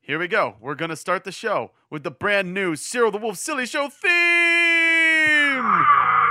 here we go. We're going to start the show with the brand new Cyril the Wolf Silly Show theme!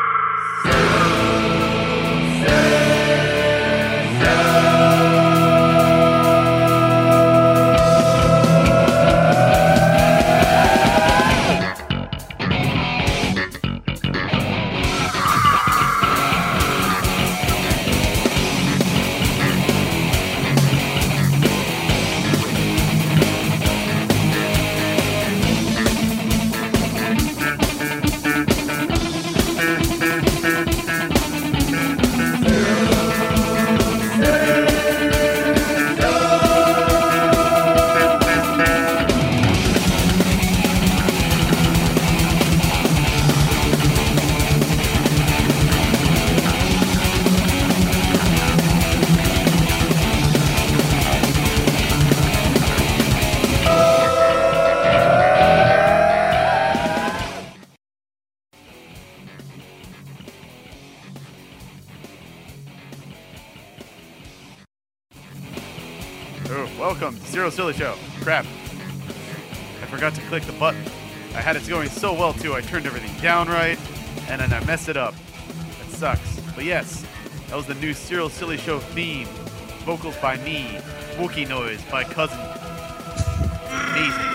Welcome to Cyril Silly Show. Crap. I forgot to click the button. I had it going so well too, I turned everything down right, and then I messed it up. That sucks. But yes, that was the new Cyril Silly Show theme. Vocals by me. Wookie noise by cousin. Amazing.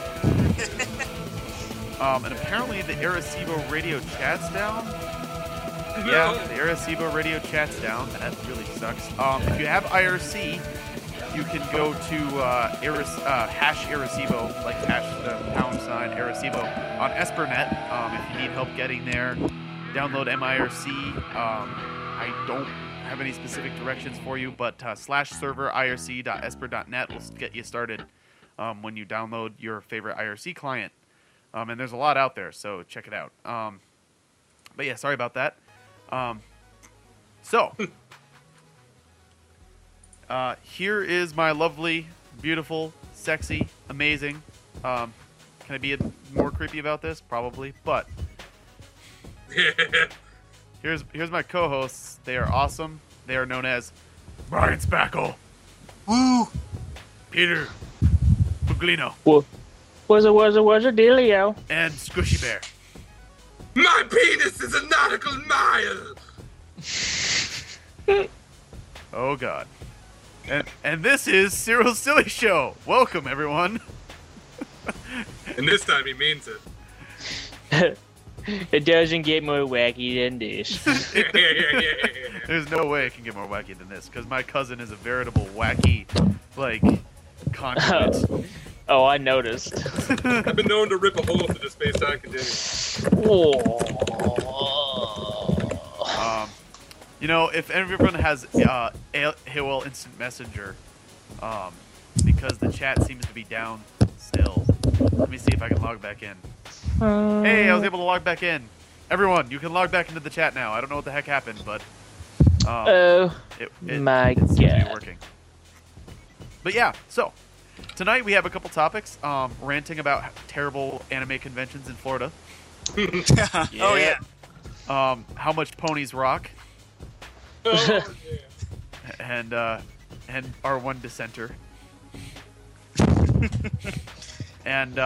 And apparently the Arecibo radio chat's down. Yeah, the Arecibo radio chat's down. That really sucks. If you have IRC, you can go to hash Arecibo, like hash the # Arecibo on Espernet. If you need help getting there, download MIRC. I don't have any specific directions for you, but /server irc.esper.net will get you started when you download your favorite IRC client. And there's a lot out there, so check it out. But yeah, sorry about that. Here is my lovely, beautiful, sexy, amazing. Can I be more creepy about this? Probably, but here's my co-hosts. They are awesome. They are known as Brian Spackle, Woo! Peter Buglino, Was a dealio. and Squishy Bear. My penis is a nautical mile! Oh God. And this is Cyril's Silly Show. Welcome, everyone. And this time he means it. It doesn't get more wacky than this. Yeah. There's no way it can get more wacky than this, because my cousin is a veritable wacky, conduit. Oh, I noticed. I've been known to rip a hole through the space-time continuum. If everyone has AOL Instant Messenger, because the chat seems to be down still. Let me see if I can log back in. Hey, I was able to log back in. Everyone, you can log back into the chat now. I don't know what the heck happened, but it seems to be working. But yeah, so tonight we have a couple topics. Ranting about terrible anime conventions in Florida. Yeah. Oh, yeah. How much ponies rock. Oh, yeah. And our one dissenter. and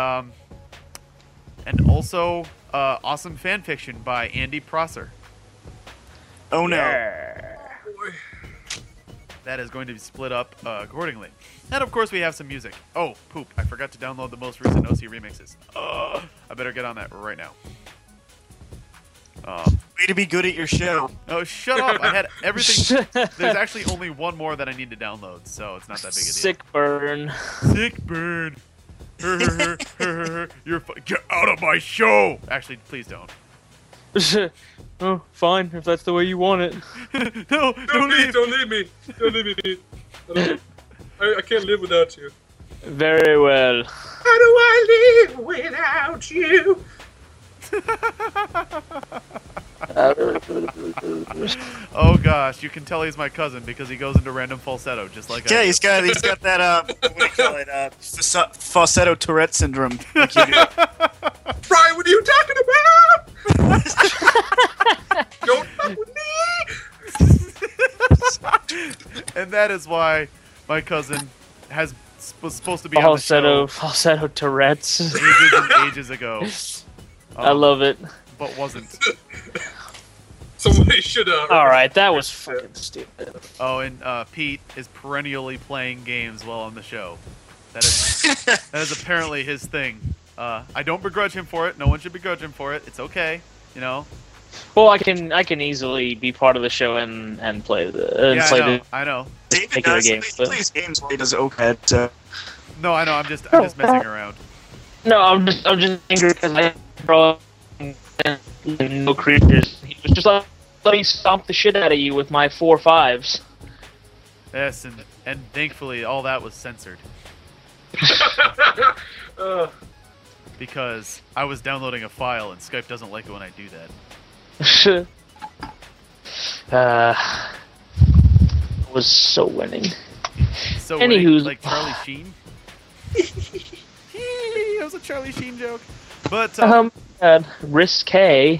also awesome fan fiction by Andy Prosser. Oh no. Boy. That is going to be split up accordingly. And of course we have some music. Oh, poop. I forgot to download the most recent OC remixes. I better get on that right now. Way to be good at your show. Oh, shut up. I had everything. There's actually only one more that I need to download, so it's not that big a deal. Sick burn. Sick burn. Get out of my show. Actually, please don't. Oh, fine, if that's the way you want it. No, don't leave. Don't leave me. Don't leave me, Pete. I can't live without you. Very well. How do I live without you? Oh gosh, you can tell he's my cousin because he goes into random falsetto just like I Yeah, do. he's got that what do you call it? Falsetto Tourette syndrome. Like you do. Brian, what are you talking about? Don't fuck with me. And that is why my cousin has was supposed to be on the show Falsetto Tourette's. ages and ages ago. I love it. But wasn't. Somebody should have. Alright, that was fucking stupid. Oh, and Pete is perennially playing games while on the show. That is apparently his thing. I don't begrudge him for it. No one should begrudge him for it. It's okay, you know. Well, I can easily be part of the show and play the Yeah, play I know. David Regular does. games, He but- plays games while he does OCAD. So. No, I know. I'm just messing around. No, I'm just angry because I brought no creatures. He was just like, let me stomp the shit out of you with my 4/5s. Yes, and thankfully all that was censored because I was downloading a file and Skype doesn't like it when I do that. Was so winning. So Anywho's- like Charlie Sheen. That was a Charlie Sheen joke. But Risque.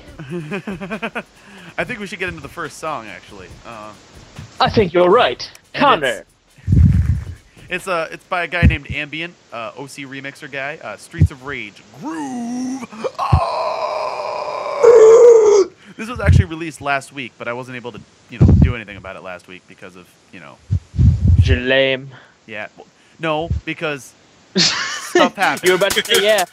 I think we should get into the first song actually. I think you're right, And Connor. It's by a guy named Ambient, OC remixer guy. Streets of Rage, Groove. Oh! This was actually released last week, but I wasn't able to, do anything about it last week because of, You're lame. yeah. Well, no, because stuff happened. You were about to say yeah.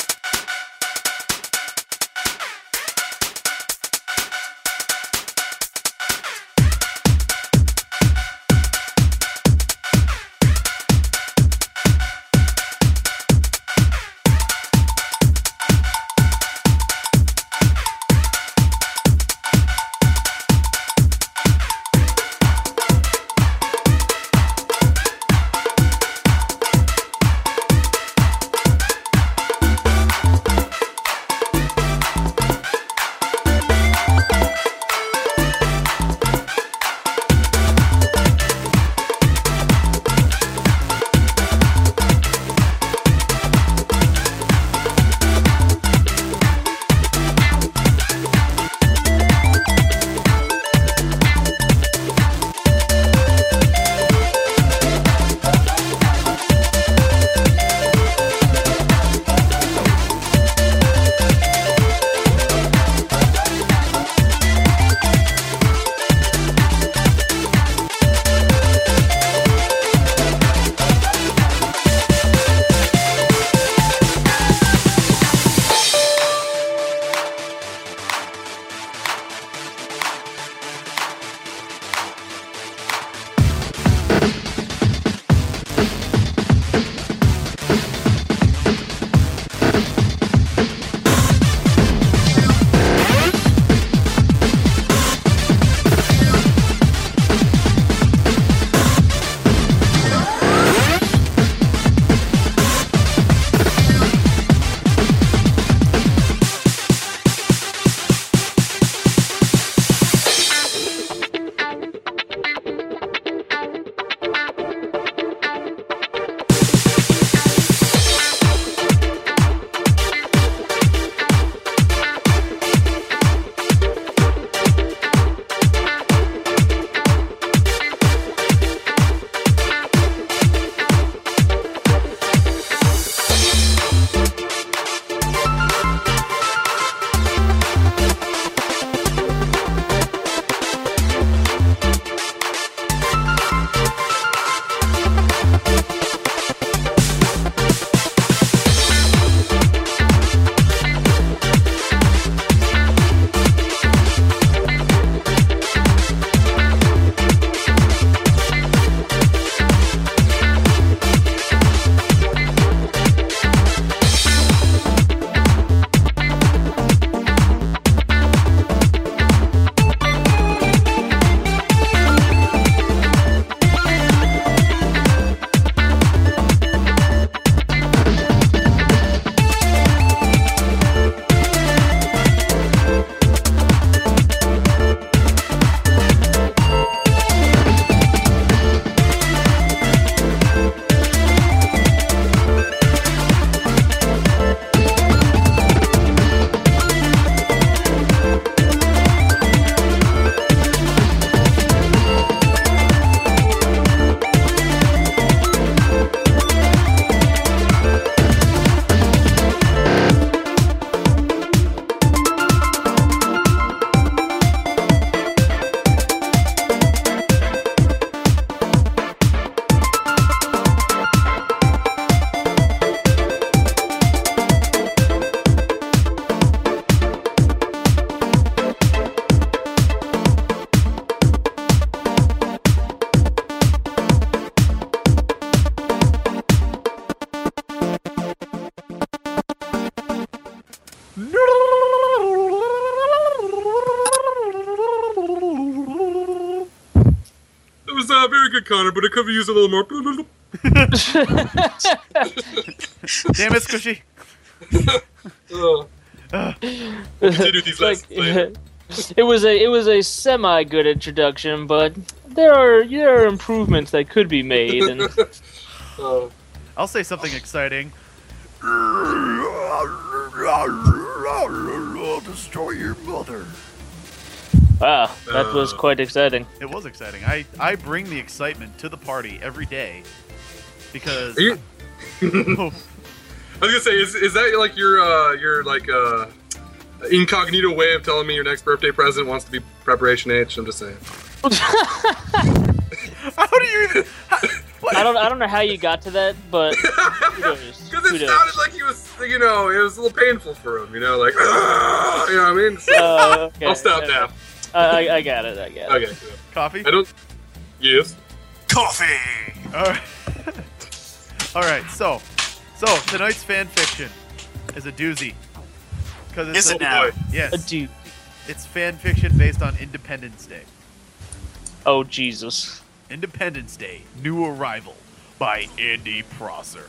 good, Connor, but it could be used a little more. Damn it, Squishy. Continue these lessons later. It was a semi good introduction, but there are improvements that could be made. And I'll say something exciting. I'll destroy your mother. wow, that was quite exciting. It was exciting. I bring the excitement to the party every day because. Are you- Oh, I was gonna say, is that like your like incognito way of telling me your next birthday present wants to be Preparation H? I'm just saying. how do you even? I don't know how you got to that, but kudos. Because it sounded like he was, it was a little painful for him, like, you know what I mean? So, Okay, I'll stop now. I got it. Okay. Yeah. Coffee? I don't. Yes. Coffee! Alright. Alright, so tonight's fan fiction is a doozy. Because it's Is it now? boy. Yes. A dude. It's fan fiction based on Independence Day. Oh Jesus. Independence Day, New Arrival by Andy Prosser.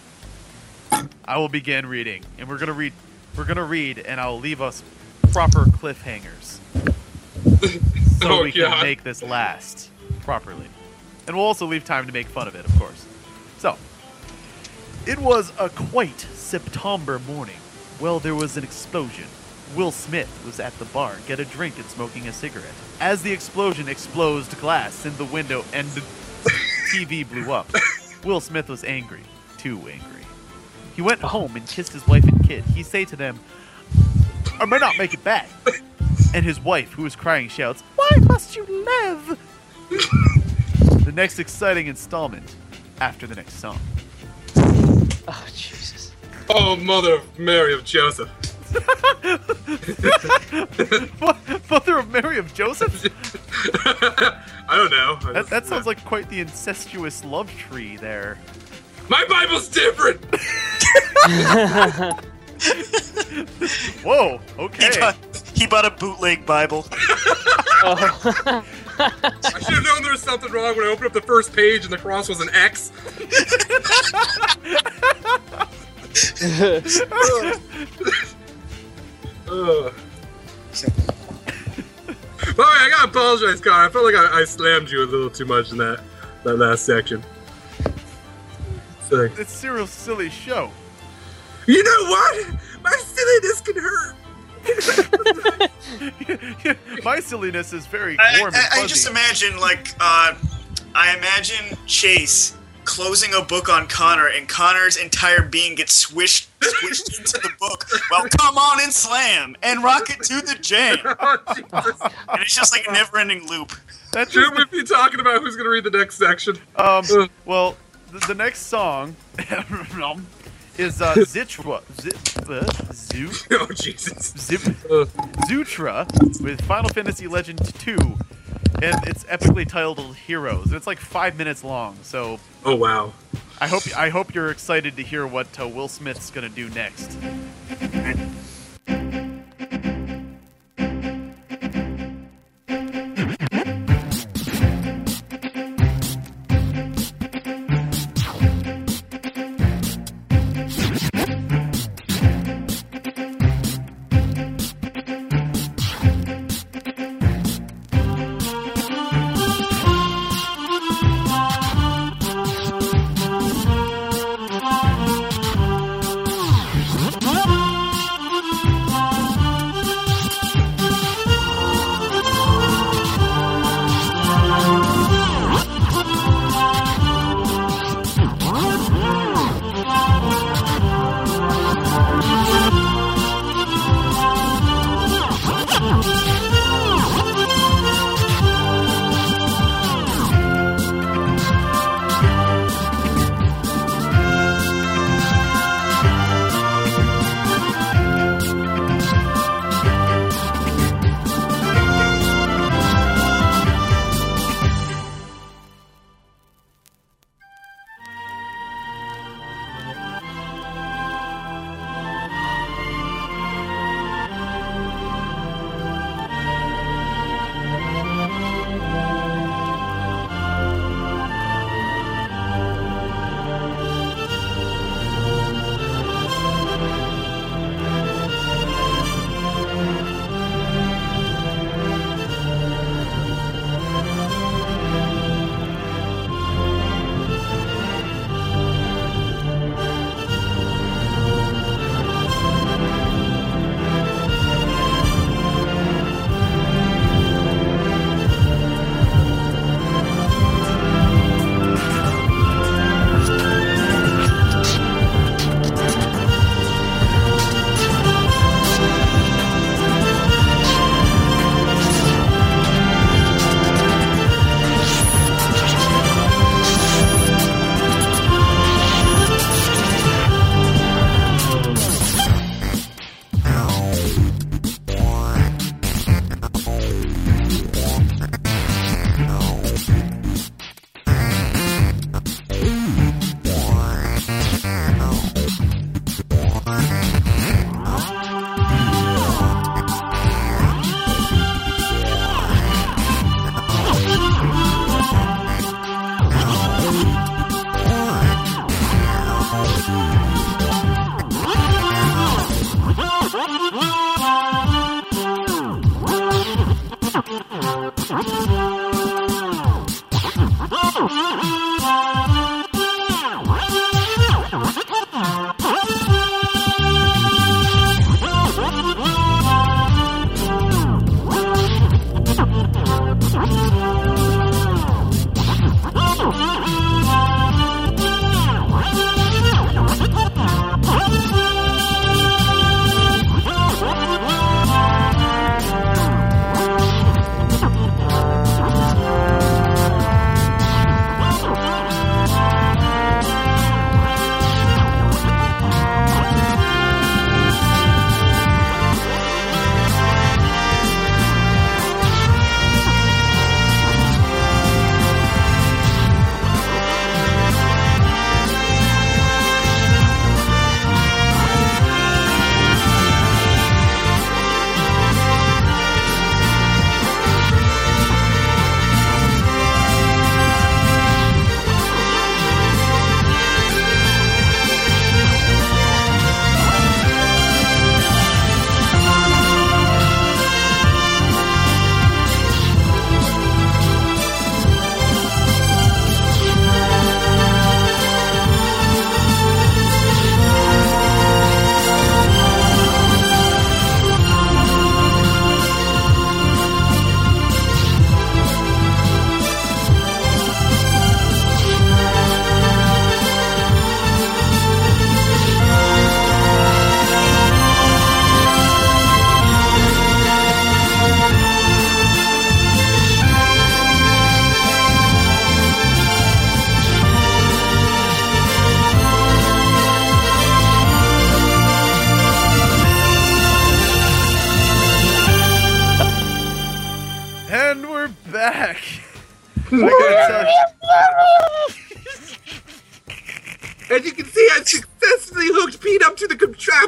I will begin reading, and we're gonna read, and I'll leave us proper cliffhangers. So Oh, we can God. make this last properly. And we'll also leave time to make fun of it, of course. So, it was a quite September morning. Well, there was an explosion. Will Smith was at the bar, get a drink and smoking a cigarette. As the explosion exploded glass in the window and the TV blew up, Will Smith was angry. Too angry. He went home and kissed his wife and kid. He say to them, I may not make it back. And his wife, who was crying, shouts, Why must you live? The next exciting installment after the next song. Oh Jesus. Oh, Mother of Mary of Joseph. What? Mother of Mary of Joseph? I don't know. That sounds like quite the incestuous love tree there. My Bible's different. Whoa, okay. He bought a bootleg Bible. Oh. I should have known there was something wrong when I opened up the first page and the cross was an X. By the way, I gotta apologize, Connor. I felt like I slammed you a little too much in that last section. Sorry. It's Cyril's silly show. You know what? My silliness can hurt. My silliness is very I warm and fuzzy. just imagine, I imagine Chase closing a book on Connor, and Connor's entire being gets squished into the book. Well, come on and slam, and rock it to the jam. Oh, Jesus. And it's just like a never-ending loop. That's Shouldn't we be talking about who's gonna read the next section? well, the next song is Zitra. Oh, Jesus. Zutra with Final Fantasy Legend 2, and it's epically titled Heroes. It's like 5 minutes long, so Oh, wow. I hope you're excited to hear what Will Smith's gonna do next.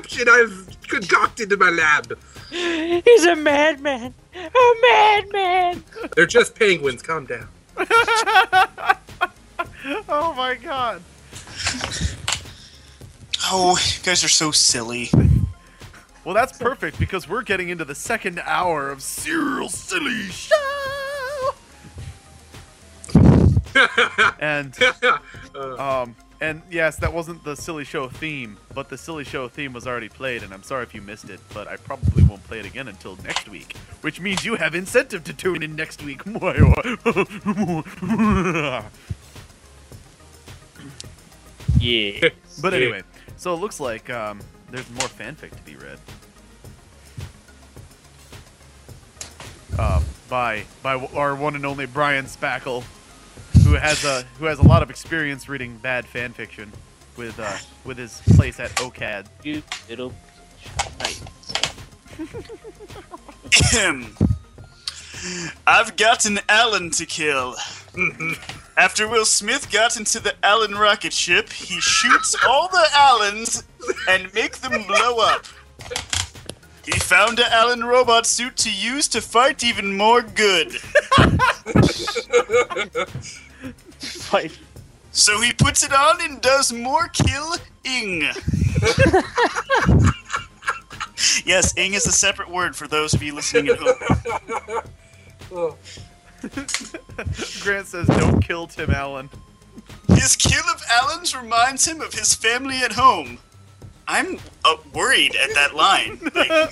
contraption I've concocted in my lab. He's a madman. A madman. They're just penguins. Calm down. Oh my god. Oh, you guys are so silly. Well, that's perfect because we're getting into the second hour of Serial Silly Show. And yes, that wasn't the Silly Show theme, but the Silly Show theme was already played, and I'm sorry if you missed it, but I probably won't play it again until next week, which means you have incentive to tune in next week. Yeah. But anyway, so it looks like there's more fanfic to be read. By our one and only Brian Spackle, who has a lot of experience reading bad fan fiction with his place at OCAD. You little right. I've got an Allen to kill. After Will Smith got into the Allen rocket ship, he shoots all the Allens and make them blow up. He found an Allen robot suit to use to fight even more good. Fight. So he puts it on and does more killing. Yes, ing is a separate word for those of you listening at home. Grant says, "Don't kill Tim Allen." His kill of Allen's reminds him of his family at home. I'm worried at that line.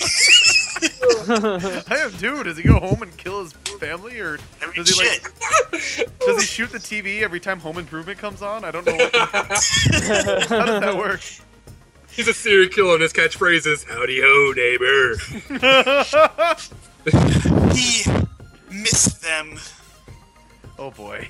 I am too. Does he go home and kill his family, or I mean, does he shit. does he shoot the TV every time Home Improvement comes on? I don't know. How does that work? He's a serial killer, and his catchphrase is "Howdy ho, neighbor." He missed them. Oh boy.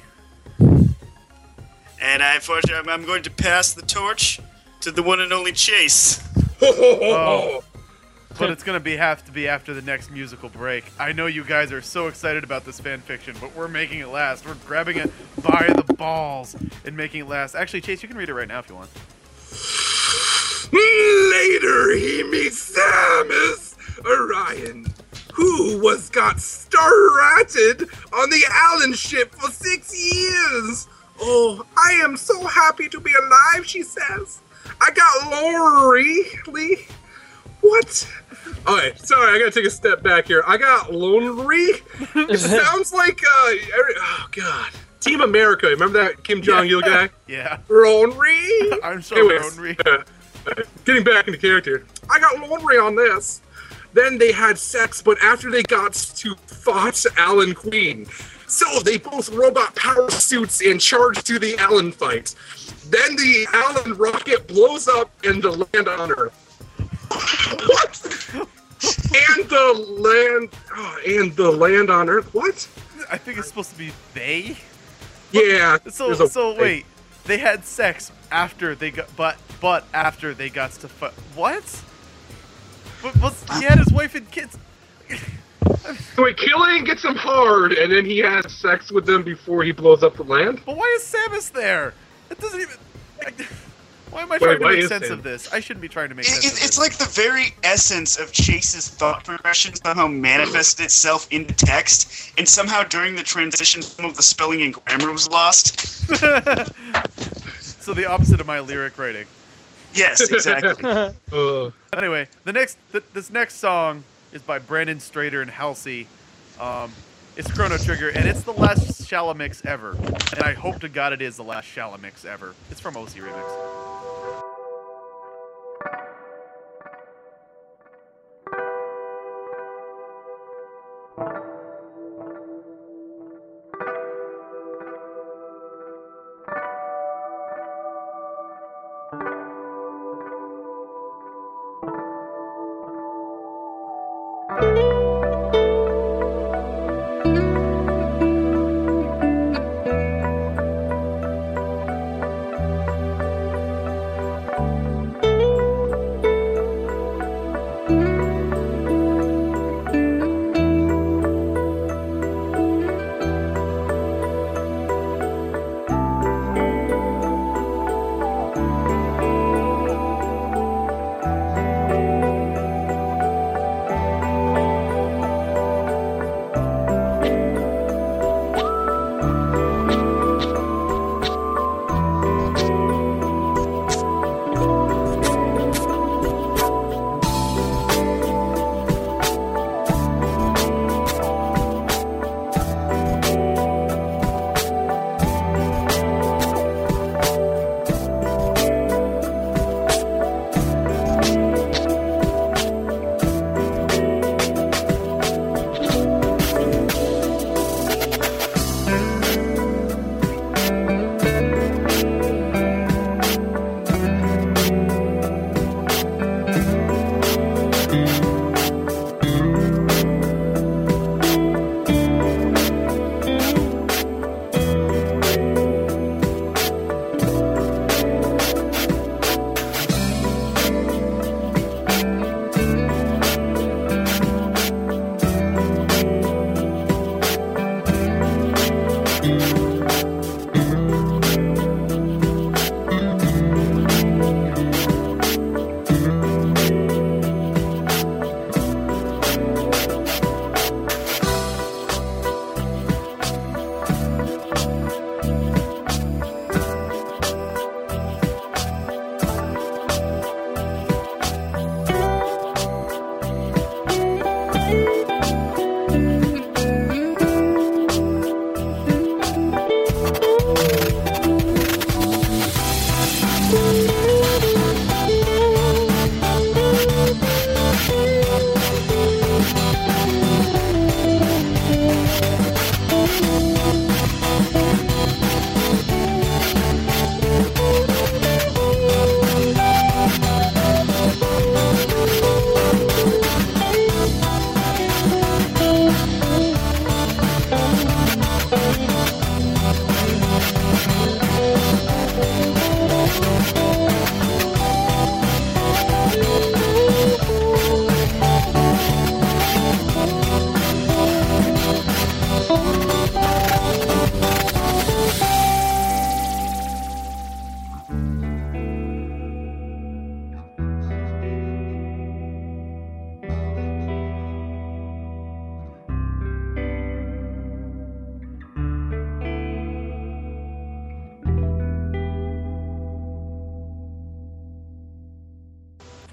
And unfortunately, I'm going to pass the torch to the one and only Chase. Oh. But it's gonna have to be after the next musical break. I know you guys are so excited about this fan fiction, but we're making it last. We're grabbing it by the balls and making it last. Actually, Chase, you can read it right now if you want. Later, he meets Samus Orion, who got started on the Allen ship for 6 years. Oh, I am so happy to be alive, she says. I got lonely. What? Alright, sorry, I gotta take a step back here. I got lonely? It sounds like, oh god. Team America, remember that Kim Jong-il guy? Yeah. Lonely? I'm so Anyways, lonely. Getting back into character. I got lonely on this. Then they had sex, but after they got to fought Alan Queen. So they both robot power suits and charge to the Allen fight. Then the Allen rocket blows up and the land on Earth. What? And the land on Earth. What? I think it's supposed to be they. Yeah. So wait, they had sex after they got, but after they got to what? But he had his wife and kids. Wait, Killian gets him hard, and then he has sex with them before he blows up the land? But why is Samus there? It doesn't even. Why am I trying to make sense of this? I shouldn't be trying to make sense of this. It's like the very essence of Chase's thought progression somehow manifested itself into text, and somehow during the transition, some of the spelling and grammar was lost. So the opposite of my lyric writing. Yes, exactly. Anyway, this next song is by Brandon Strader and Halsey. It's Chrono Trigger, and it's the last Shala mix ever. And I hope to God it is the last Shala mix ever. It's from OC Remix.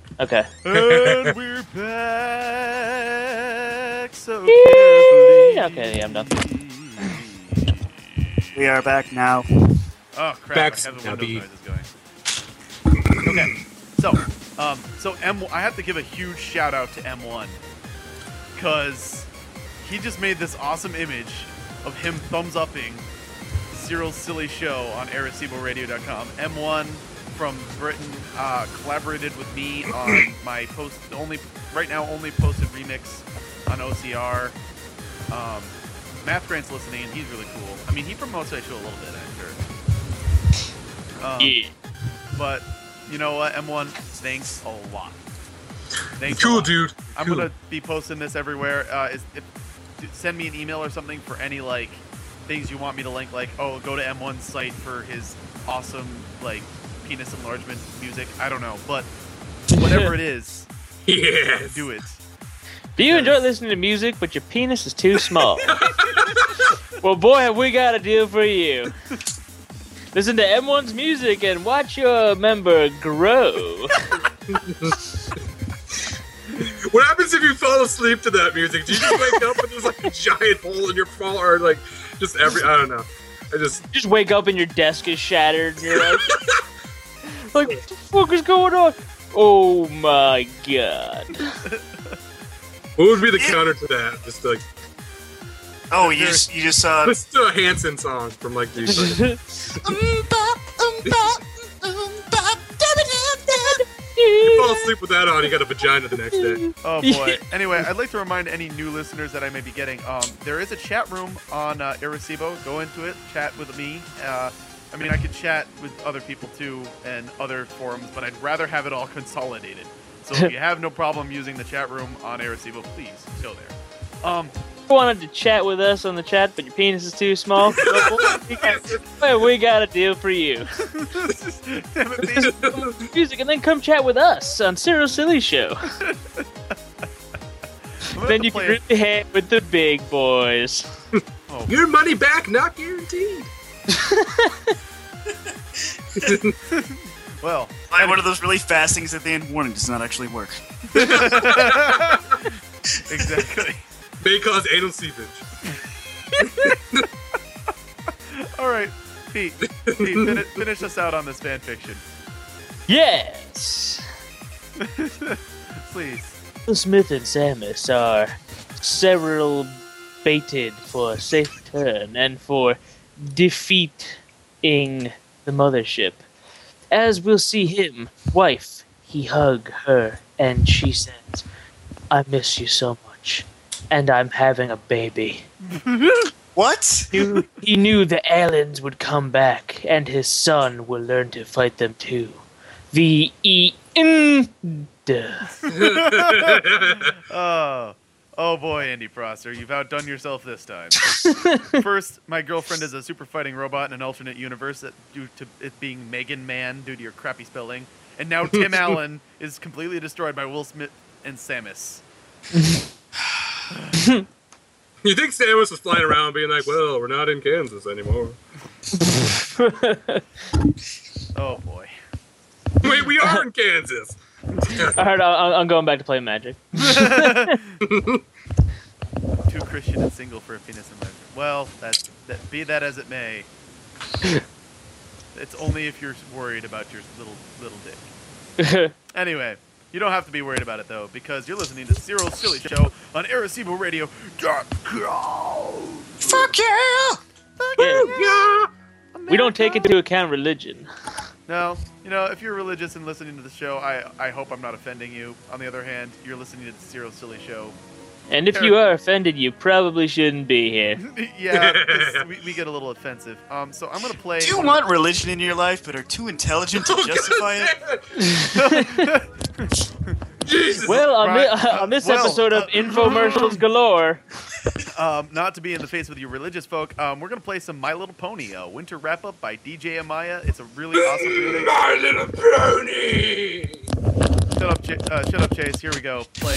Okay. And we're back so carefully. Okay, yeah, I'm done. We are back now. Oh crap! Back I have the to window be. noises going. Okay, so I have to give a huge shout out to M1 because he just made this awesome image of him thumbs upping Cyril's silly show on AreciboRadio.com. M1 from Britain collaborated with me on my only posted remix on OCR. Math Grant's listening, and he's really cool. I mean, he promotes that show a little bit, I'm sure. Yeah. But you know what, M1, thanks a lot. Thanks. Cool, a lot. dude. I'm Cool. gonna be posting this everywhere. Send me an email or something for any like things you want me to link. Like, oh, go to M1's site for his awesome like penis enlargement music. I don't know, but whatever it is, Yes. do it. Do you enjoy listening to music, but your penis is too small? Well, boy, have we got a deal for you. Listen to M1's music and watch your member grow. What happens if you fall asleep to that music? Do you just wake up and there's like a giant hole in your fall, or like just I don't know. Just wake up and your desk is shattered and you're like, what the fuck is going on? Oh my god. What would be the counter to that? Just like Oh, you just listen to a Hanson song from like these. Like, you fall asleep with that on, you got a vagina the next day. Oh boy. Anyway, I'd like to remind any new listeners that I may be getting. There is a chat room on Arecibo. Go into it, chat with me. I mean, I could chat with other people too and other forums, but I'd rather have it all consolidated. So if you have no problem using the chat room on Arecibo, please go there. Wanted to chat with us on the chat, but your penis is too small? Well, we got a deal for you. Damn it, Pete. Music, and then come chat with us on Cyril Silly Show. I'm gonna Then you play can really hang with the big boys. Oh, Your money back, not guaranteed. well, like one of those really fast things at the end. Warning does not actually work. exactly. May cause anal seepage. All right, Pete, finish us out on this fan fiction, Yes! please. Smith and Samus are several baited for a safe return and for defeating the mothership. As we'll see him, wife, he hug her, and she says, I miss you so much, and I'm having a baby. What? He knew the aliens would come back, and his son will learn to fight them too. The end. Oh boy, Andy Prosser, you've outdone yourself this time. First, my girlfriend is a super fighting robot in an alternate universe due to it being Megan Man due to your crappy spelling. And now Tim Allen is completely destroyed by Will Smith and Samus. You think Samus was flying around being like, well, we're not in Kansas anymore. Oh boy. Wait, we are in Kansas. Alright, I'm going back to play Magic. Too Christian and single for a penis and leisure. Well, be that as it may. It's only if you're worried about your little dick. Anyway, you don't have to be worried about it though, because you're listening to Cyril's Silly Show on AreciboRadio.com. Fuck yeah! Yeah. We don't take into account religion. No, you know, if you're religious and listening to the show, I hope I'm not offending you. On the other hand, you're listening to the Cyril's Silly Show. And if you are offended, you probably shouldn't be here. Yeah, 'cause we get a little offensive. So I'm gonna play. Do you want religion in your life but are too intelligent to justify it? Jesus. Well, Right, on this well, episode of Infomercials Galore, Not to be in the face with you religious folk, we're gonna play some My Little Pony, winter wrap up by DJ Amaya. It's a really awesome remix. My Little Pony. Shut up, Chase. Here we go. Playing.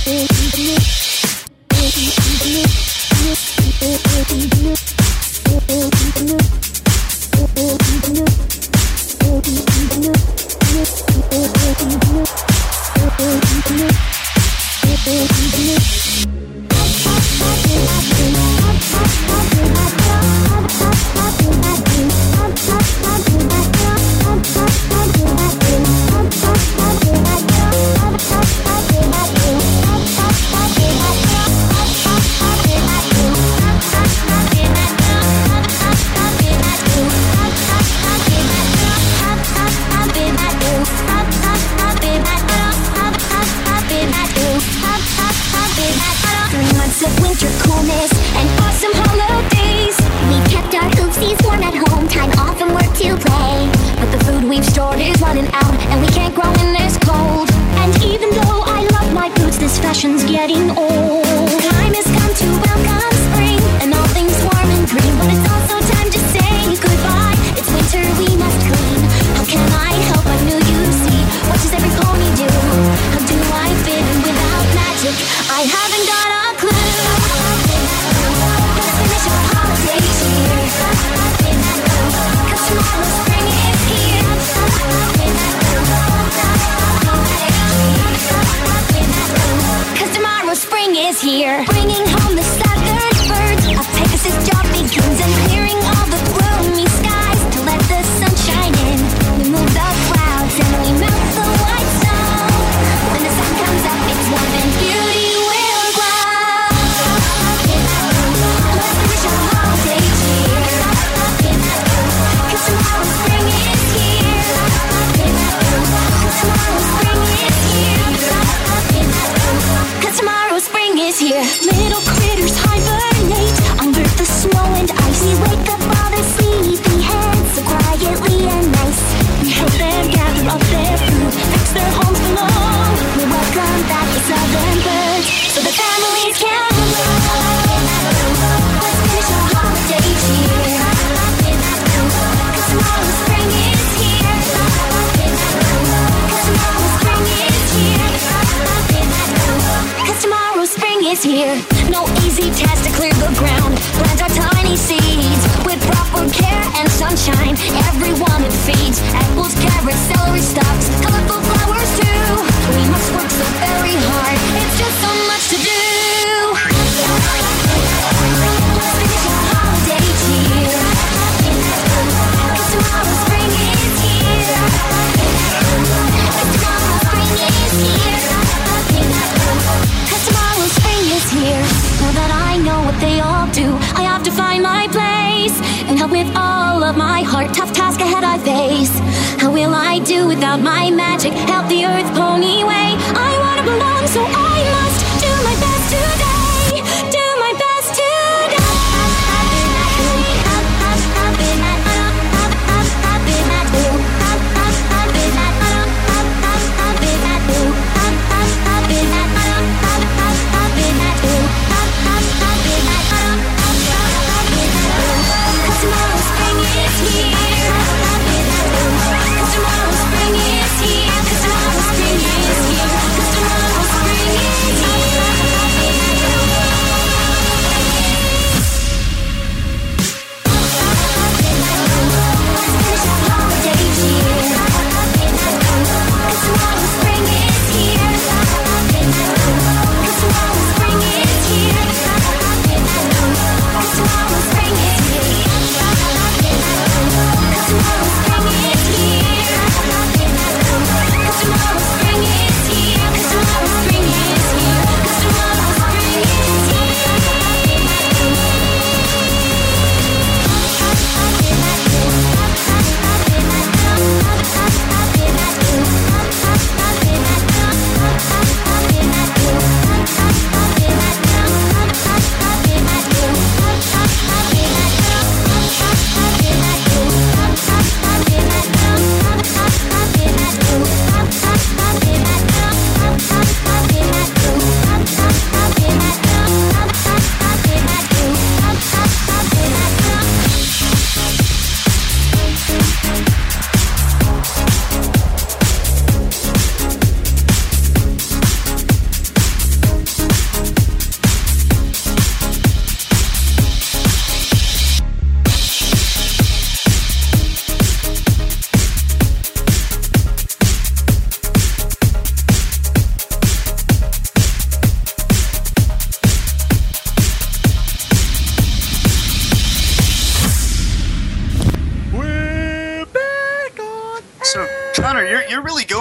Tomorrow spring is here.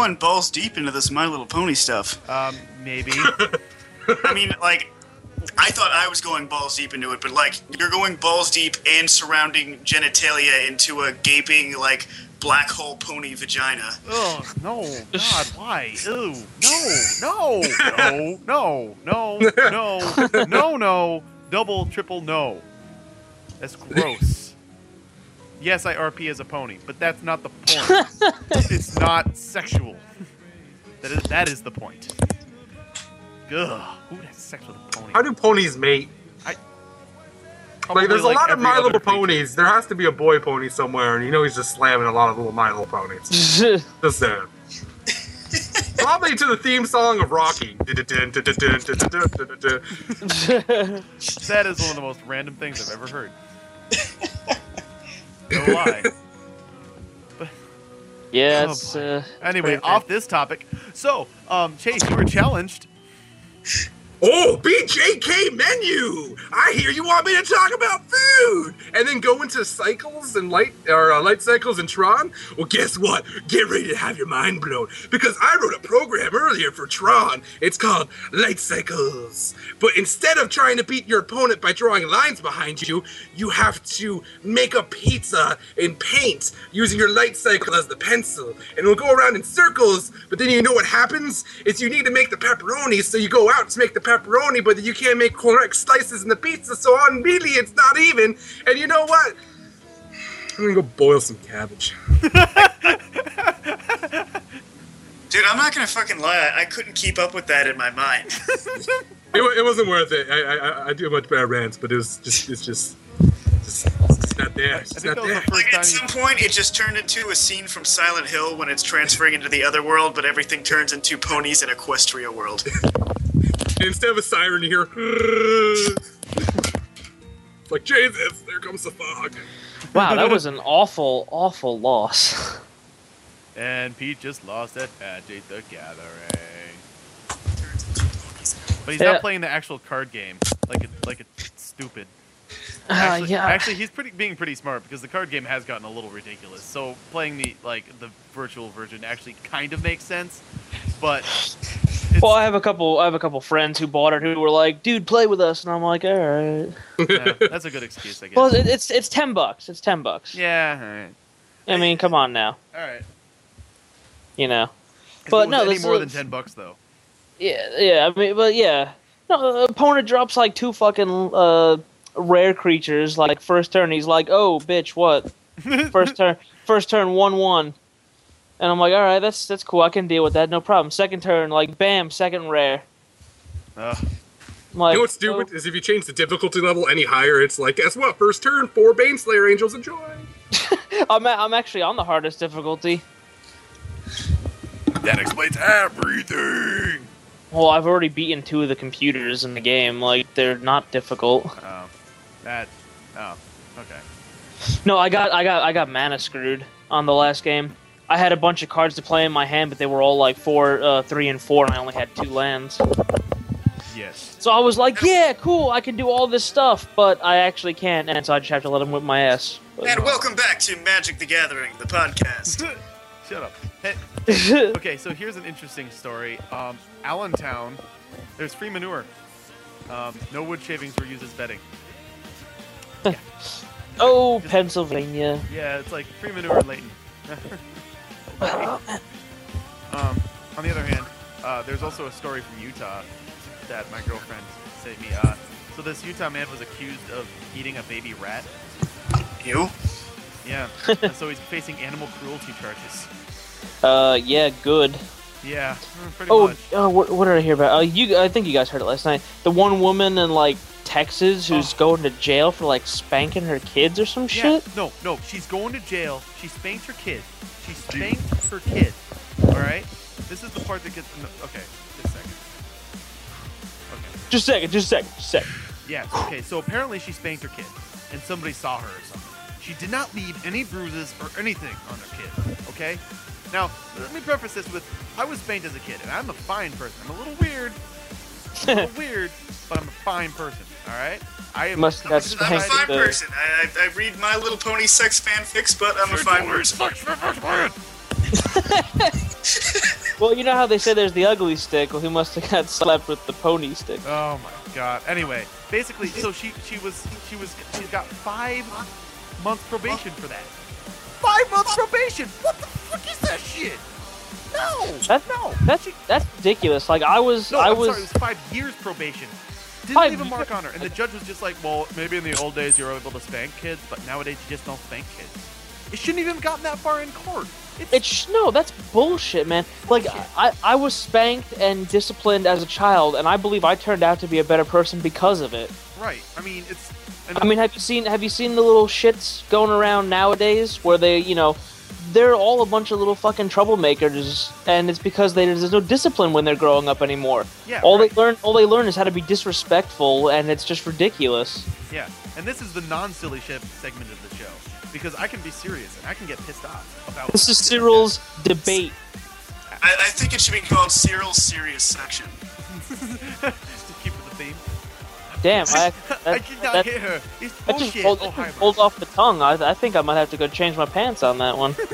going balls deep into this My Little Pony stuff. Maybe. I mean, like, I thought I was going balls deep into it, but, like, you're going balls deep and surrounding genitalia into a gaping, like, black hole pony vagina. Oh, no. God, why? Ew. No. No. Double, triple no. That's gross. Yes, I RP as a pony, but that's not the point. It's not sexual. That is the point. Ugh. Who has sex with a pony? How do ponies mate? Probably There's a lot of every My other Little creature. Ponies. There has to be a boy pony somewhere, and he's just slamming a lot of little My Little Ponies. Just saying. Probably to the theme song of Rocky. That is one of the most random things I've ever heard. No lie. Yeah, Oh, it's, Anyway, pretty off this topic. So, Chase, you were challenged. Oh, BJK menu! I hear you want me to talk about food, and then go into cycles and light cycles and Tron. Well, guess what? Get ready to have your mind blown because I wrote a program earlier for Tron. It's called Light Cycles. But instead of trying to beat your opponent by drawing lines behind you, you have to make a pizza in paint using your light cycle as the pencil, and it'll go around in circles. But then you know what happens is you need to make the pepperoni, so you go out to make the pepperoni, but you can't make correct slices in the pizza, so on mealy it's not even. And you know what? I'm gonna go boil some cabbage. Dude, I'm not gonna fucking lie. I couldn't keep up with that in my mind. It wasn't worth it. I do much better rants, but it's just not there. It's I just think not that was there. the Like, first at some time point, it just turned into a scene from Silent Hill when it's transferring into the other world, but everything turns into ponies in Equestria world. And instead of a siren, you hear. It's like, Jesus, there comes the fog. wow, that was an awful, awful loss. And Pete just lost at Magic the Gathering. But he's Yeah. not playing the actual card game like it's stupid. Actually, yeah. actually, he's being pretty smart because the card game has gotten a little ridiculous. So playing the virtual version actually kind of makes sense, but it's, Well, I have a couple friends who bought it who were like, "Dude, play with us," and I'm like, "All right." yeah, that's a good excuse, I guess. Well, it's $10. It's $10. Yeah, all right, I mean, come on now, all right. you know. If But it was no, any this more is- than $10 though. Yeah. I mean, but yeah, no, opponent drops like two fucking rare creatures. Like first turn, he's like, "Oh, bitch, what?" First turn, 1/1, and I'm like, "All right, that's cool. I can deal with that, no problem." Second turn, like, bam, second rare. Ugh. I'm like, You know what's stupid is if you change the difficulty level any higher, it's like, guess what? First turn, 4 Baneslayer Angels, enjoy. I'm actually on the hardest difficulty. That explains everything. Well, I've already beaten 2 of the computers in the game. Like, they're not difficult. Oh, okay. No, I got mana screwed on the last game. I had a bunch of cards to play in my hand, but they were all like 4, 3, and 4, and I only had 2 lands. Yes. So I was like, yeah, cool, I can do all this stuff, but I actually can't, and so I just have to let him whip my ass. And welcome back to Magic the Gathering, the podcast. Shut up. Hey, okay, so here's an interesting story. Allentown, there's free manure. No wood shavings were used as bedding. Oh, Pennsylvania. Yeah, it's like free manure in Layton. On the other hand, there's also a story from Utah that my girlfriend sent me. So this Utah man was accused of eating a baby rat. You? Yeah, and so he's facing animal cruelty charges. Yeah, good. Yeah, pretty Oh, much. what did I hear about? I think you guys heard it last night. The one woman in like Texas who's going to jail for like spanking her kids or some shit. No, she's going to jail. She spanked her kid. She spanked her kid. All right. This is the part that gets. No, okay, just a second. Okay. Just a second. Yeah. Okay. So apparently she spanked her kid, and somebody saw her or something. She did not leave any bruises or anything on her kid. Okay. Now let me preface this with: I was spanked as a kid, and I'm a fine person. I'm a little weird, but I'm a fine person. All right. I am. Must have I'm a spanked fine the- person. I read My Little Pony sex fanfics, but I'm a fine person. Well, you know how they say there's the ugly stick? Well, he must have got slapped with the pony stick. Oh my god. Anyway, basically, so she got 5 months probation for that. 5 months probation. What the fuck is that shit? No. That's ridiculous. Like I was Sorry, it was 5 years probation. Didn't 5 leave a mark on her, and the judge was just like, well, maybe in the old days you were able to spank kids, but nowadays you just don't spank kids. It shouldn't even have gotten that far in court. No, that's bullshit, man. Like I was spanked and disciplined as a child, and I believe I turned out to be a better person because of it. Right. I mean, it's. I mean, have you seen the little shits going around nowadays where they, they're all a bunch of little fucking troublemakers, and it's because there's no discipline when they're growing up anymore. Yeah. All they learn is how to be disrespectful, and it's just ridiculous. Yeah. And this is the non-silly shit segment of the show, because I can be serious and I can get pissed off about. This is Cyril's debate. I think it should be called Cyril's Serious Section. To keep with the theme. Damn, I cannot hit her. It's That just bullshit. rolled off the tongue. I think I might have to go change my pants on that one.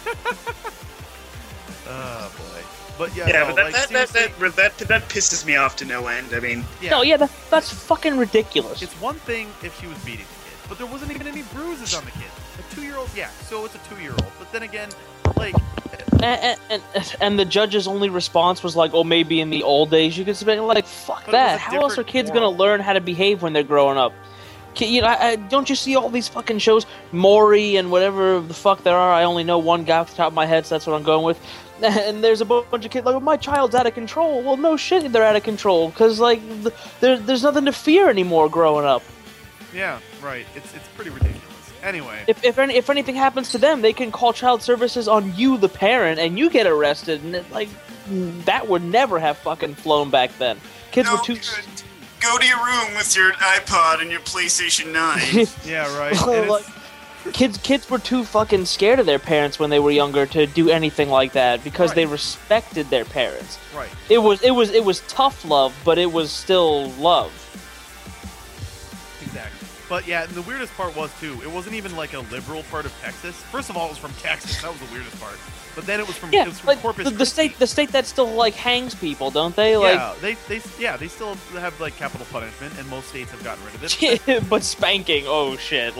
Oh boy. But yeah, Yeah, no, but like, that pisses me off to no end. I mean, yeah. No, yeah, that's fucking ridiculous. It's one thing if she was beating the kid, but there wasn't even any bruises on the kid. A 2-year-old, yeah, so it's a 2-year-old. But then again, like... And the judge's only response was like, oh, maybe in the old days you could spend, like, fuck that. How else are kids going to learn how to behave when they're growing up? Don't you see all these fucking shows? Maury and whatever the fuck there are. I only know one guy off the top of my head, so that's what I'm going with. And there's a bunch of kids like, oh, my child's out of control. Well, no shit, they're out of control. Because, like, there's nothing to fear anymore growing up. Yeah, right. It's pretty ridiculous. Anyway. If anything happens to them, they can call child services on you, the parent, and you get arrested. And that would never have fucking flown back then. Kids were too. Go to your room with your iPod and your PlayStation 9. Yeah, right. Kids were too fucking scared of their parents when they were younger to do anything like that because they respected their parents. Right. It was tough love, but it was still love. Exactly. But yeah, and the weirdest part was too, it wasn't even like a liberal part of Texas. First of all, it was from Texas. That was the weirdest part. But then it was from Corpus Christi. the state that still like hangs people, don't they? Yeah, they still have like capital punishment, and most states have gotten rid of it. But spanking, oh shit!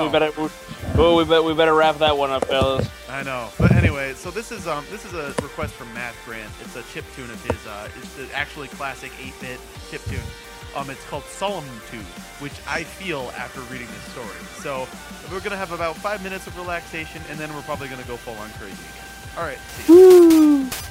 We better wrap that one up, fellas. I know, but anyway, so this is a request from Matt Grant. It's a chip tune of his. It's the actually classic 8-bit chip tune. It's called Solomon 2, which I feel after reading this story. So we're gonna have about 5 minutes of relaxation, and then we're probably gonna go full on crazy again. All right. See you. Woo!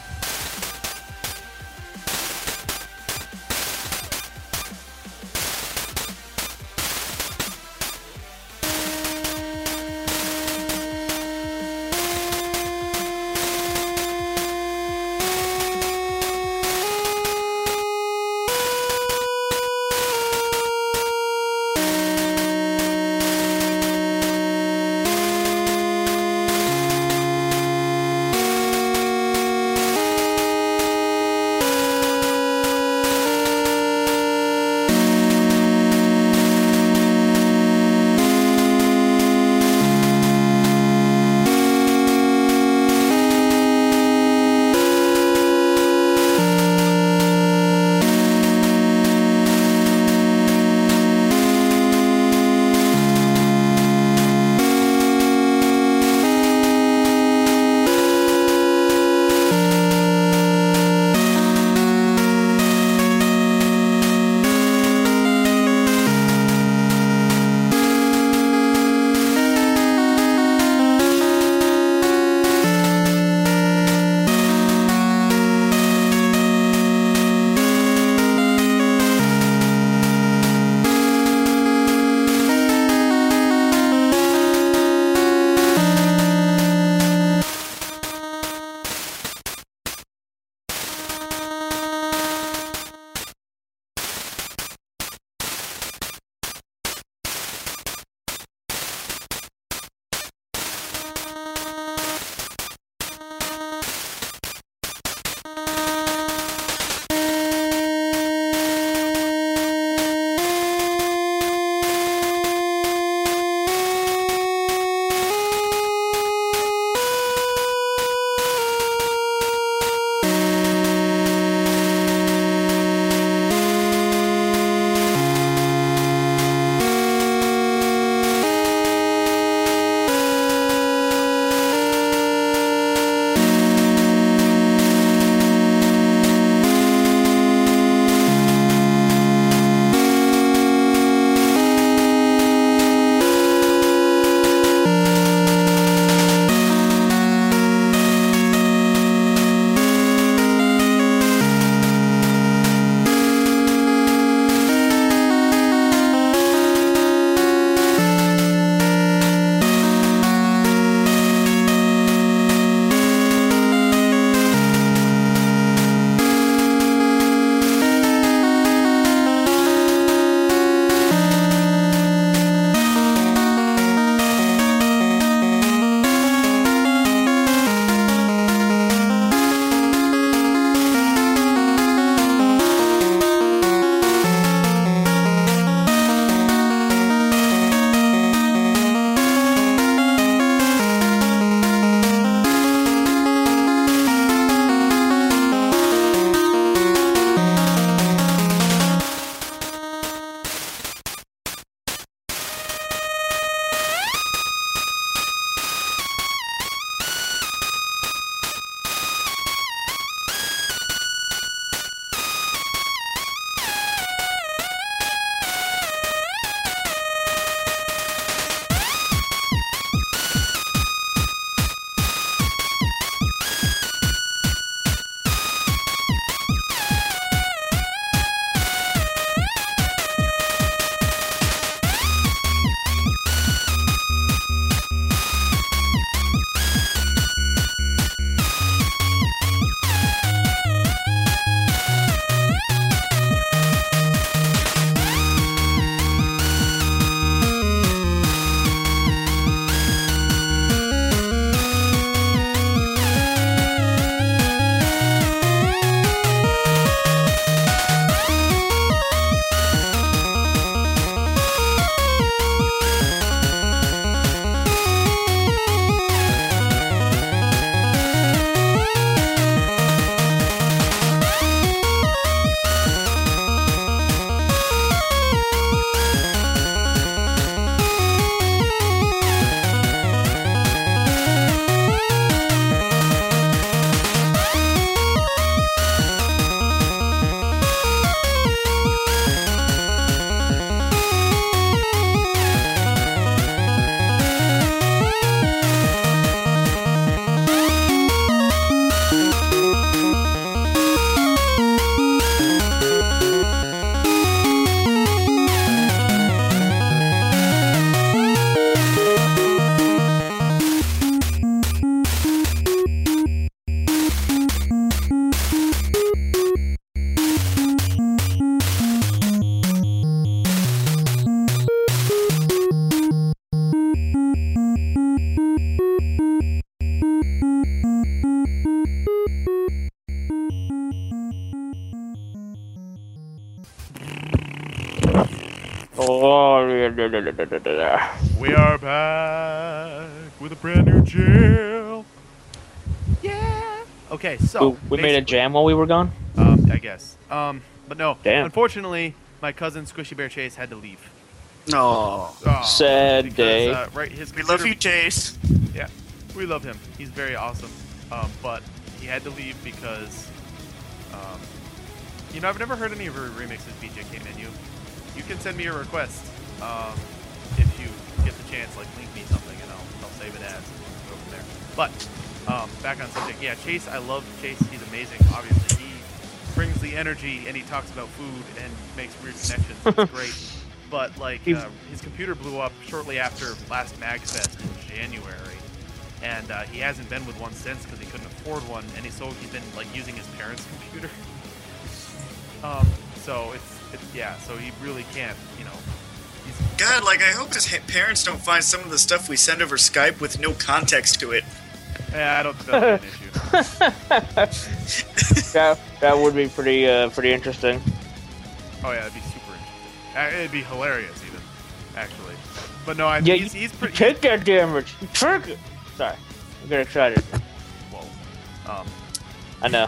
Oh, We are back with a brand new jail. Yeah. Okay, so we made a basically, jam while we were gone. I guess. But no. Damn. Unfortunately, my cousin Squishy Bear Chase had to leave. No. Oh, Sad because, day. Right, his We love computer- you, Chase. Yeah, we love him. He's very awesome. But he had to leave because, I've never heard any of her remixes, BJ K Menu. You can send me a request if you get the chance, like link me something, and I'll save it as and go from there. But back on subject, yeah, Chase, I love Chase. He's amazing. Obviously, he brings the energy and he talks about food and makes weird connections. It's great. But like his computer blew up shortly after last MagFest in January, and he hasn't been with one since because he couldn't afford one, and he's been like using his parents' computer. So so he really can't, He's, God, like, I hope his parents don't find some of the stuff we send over Skype with no context to it. yeah, I don't think that'll be an issue. that would be pretty interesting. Oh yeah, that'd be super interesting. It'd be hilarious even, actually. But no, Yeah, he's pretty. Take that damage. Take it. Sorry, I'm getting excited. Whoa. I know.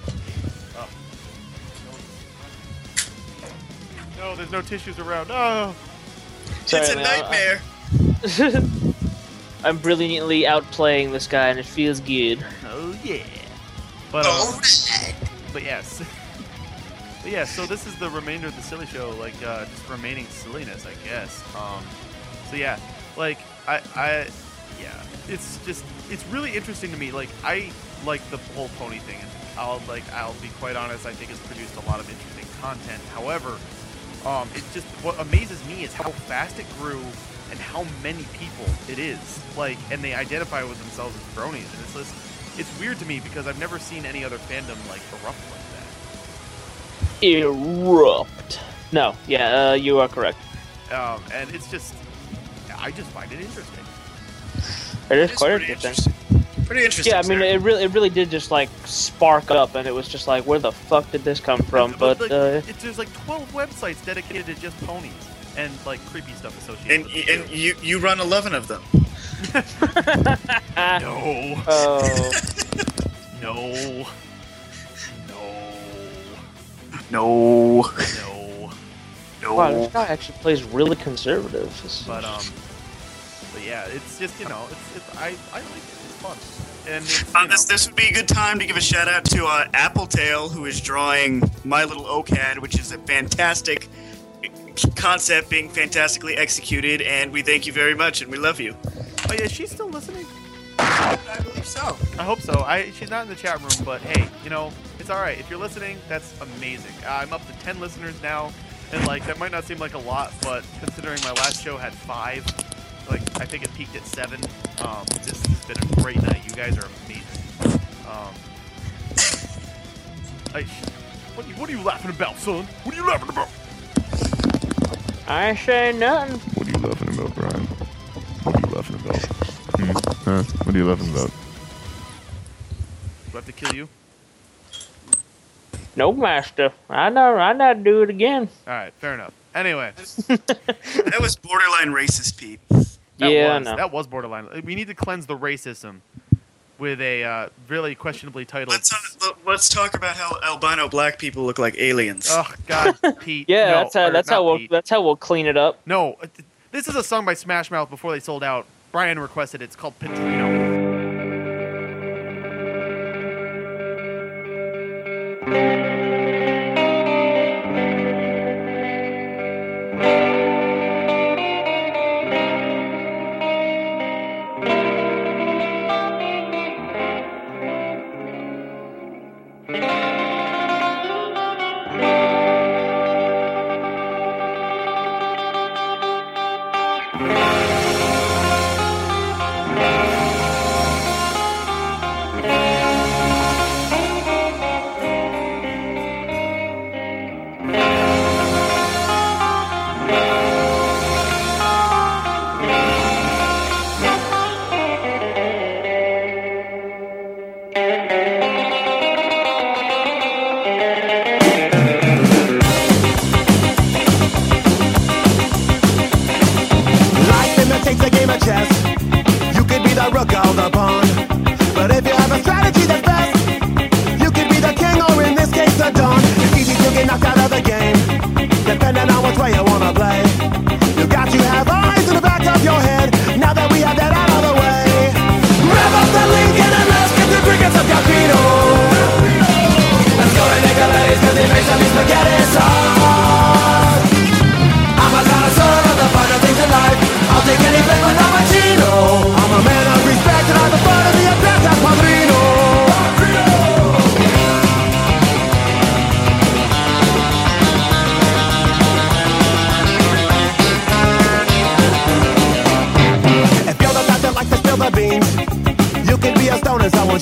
No, there's no tissues around. No. Sorry, It's a man, nightmare. I'm brilliantly outplaying this guy, and it feels good. Oh yeah. But Oh, but yes. But yeah, so this is the remainder of the silly show, like just remaining silliness, I guess. So yeah, like yeah, it's really interesting to me. Like I like the whole pony thing, and I'll be quite honest, I think it's produced a lot of interesting content. However, it's just what amazes me is how fast it grew and how many people it is. Like, and they identify with themselves as bronies, and it's weird to me because I've never seen any other fandom like erupt like that. Erupt. No, yeah, you are correct. And it's just, I just find it interesting. It is It's quite pretty interesting. Pretty interesting. Yeah, I mean, sir. it really did just like spark up, and it was just like, where the fuck did this come from? But like, there's like 12 websites dedicated to just ponies and like creepy stuff associated with them. And you run 11 of them. No. oh, No. No. No. No. wow, this guy actually plays really conservative. This is- But yeah, it's just I like it. It's fun. And it's, This would be a good time to give a shout out to Appletail, who is drawing My Little Ocad, which is a fantastic concept being fantastically executed, and we thank you very much, and we love you. Oh yeah, she's still listening. I believe so. I hope so. She's not in the chat room, but hey, it's all right. If you're listening, that's amazing. I'm up to 10 listeners now, and like that might not seem like a lot, but considering my last show had 5, like I think it peaked at 7. This has been a great night. You guys are amazing. What are you laughing about, son? What are you laughing about? I ain't saying nothing. What are you laughing about, Brian? What are you laughing about? Huh? What are you laughing about? Do I have to kill you? No, master. I not do it again. All right, fair enough. Anyway, That was borderline racist, Pete. Yeah, I know. that was borderline. We need to cleanse the racism with a really questionably titled. Let's talk about how albino black people look like aliens. Oh God, Pete. Yeah, no, that's how we'll clean it up. No, this is a song by Smash Mouth before they sold out. Brian requested it. It's called Petrino.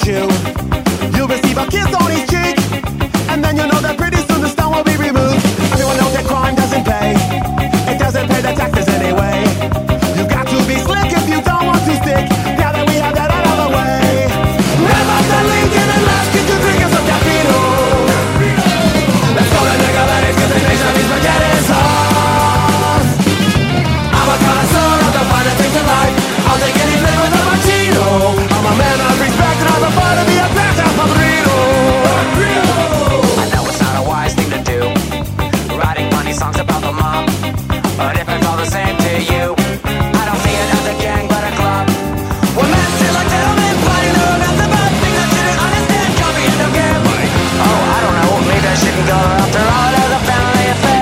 you. You'll receive a kiss on each cheek, and then you know that pretty soon the stone will be removed. Everyone knows that crime doesn't pay. It doesn't pay the taxes anyway. You've got to be slick if you don't want to stick. Now that we have that out of the way, rev up the Lincoln and let's get to drinking some Capino. Let's go to Nicoletti's cause they make some spaghetti sauce. I'm a connoisseur of the finer things in life. I'll take any flavor with a Martino. I'm a man of respect and I prefer to be a badass padrino. I know it's not a wise thing to do, writing funny songs about the mob, but if it's all the same to you, I don't see it as a gang but a club. We're men still like gentlemen, fighting the events about things I shouldn't understand. Copy and don't give. Oh, I don't know, maybe I shouldn't go after all as a family affair.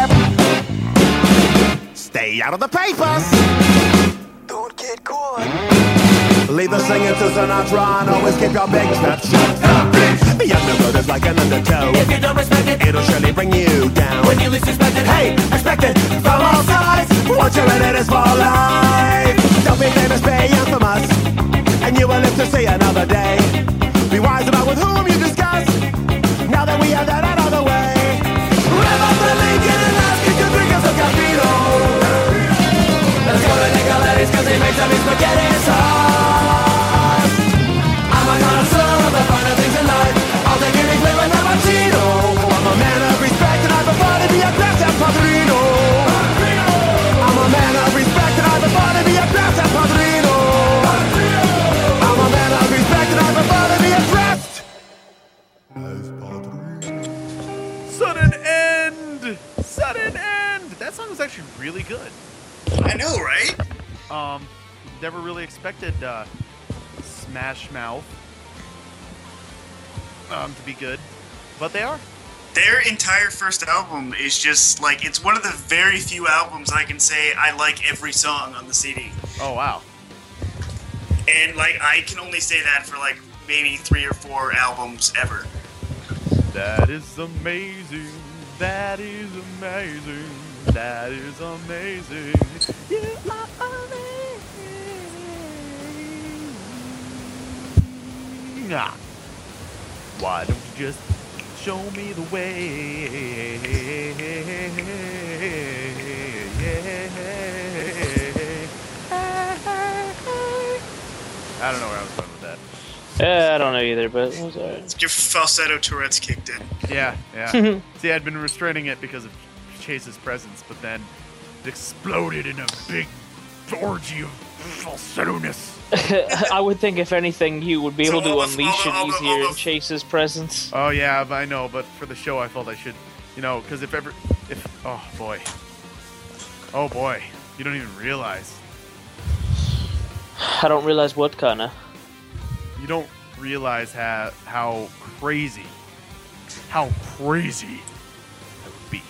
Stay out of the papers. Don't get caught. Leave the singing to Sinatra and always keep your big mouth shut. The underworld is like an undertow. If you don't respect it, It'll surely bring you down. when you least expect it, Hey, expect it from all sides. Once you're in it, it's for life. Don't be famous, be infamous, and you will live to see another day. Be wise about with whom you discuss. Now that we have that out of the way, rev up the Lincoln and let's get to drinking some Capino. Let's go to Nicoletti's cause they make some spaghetti sauce. I'm a connoisseur of the finer things in life. I'll take any flavor with a Martino. I'm a man of respect and I prefer to be a badass padrino. I'm a man of respect and I prefer to be a badass padrino. I'm a man of respect and I prefer to be addressed as padrino. Sudden end! Sudden end! That song was actually really good. I know, right? Never really expected Smash Mouth to be good, but they are. Their entire first album is just like, it's one of the very few albums I can say I like every song on the CD. Oh wow. And like, I can only say that for like maybe 3 or 4 albums ever. That is amazing. That is amazing. That is amazing. You are amazing. Ah. Why don't you just show me the way? I don't know where I was going with that. I don't know either, but it was alright. Your falsetto Tourette's kicked in. Yeah. See, I'd been restraining it because of Chase's presence, but then it exploded in a big orgy of falsetto-ness. I would think, if anything, you would be able So to all the- unleash all it the- easier in Chase's presence. Oh yeah, I know, but for the show I felt I should, because oh boy, you don't even realize. I don't realize what kinda. You don't realize how crazy that would be.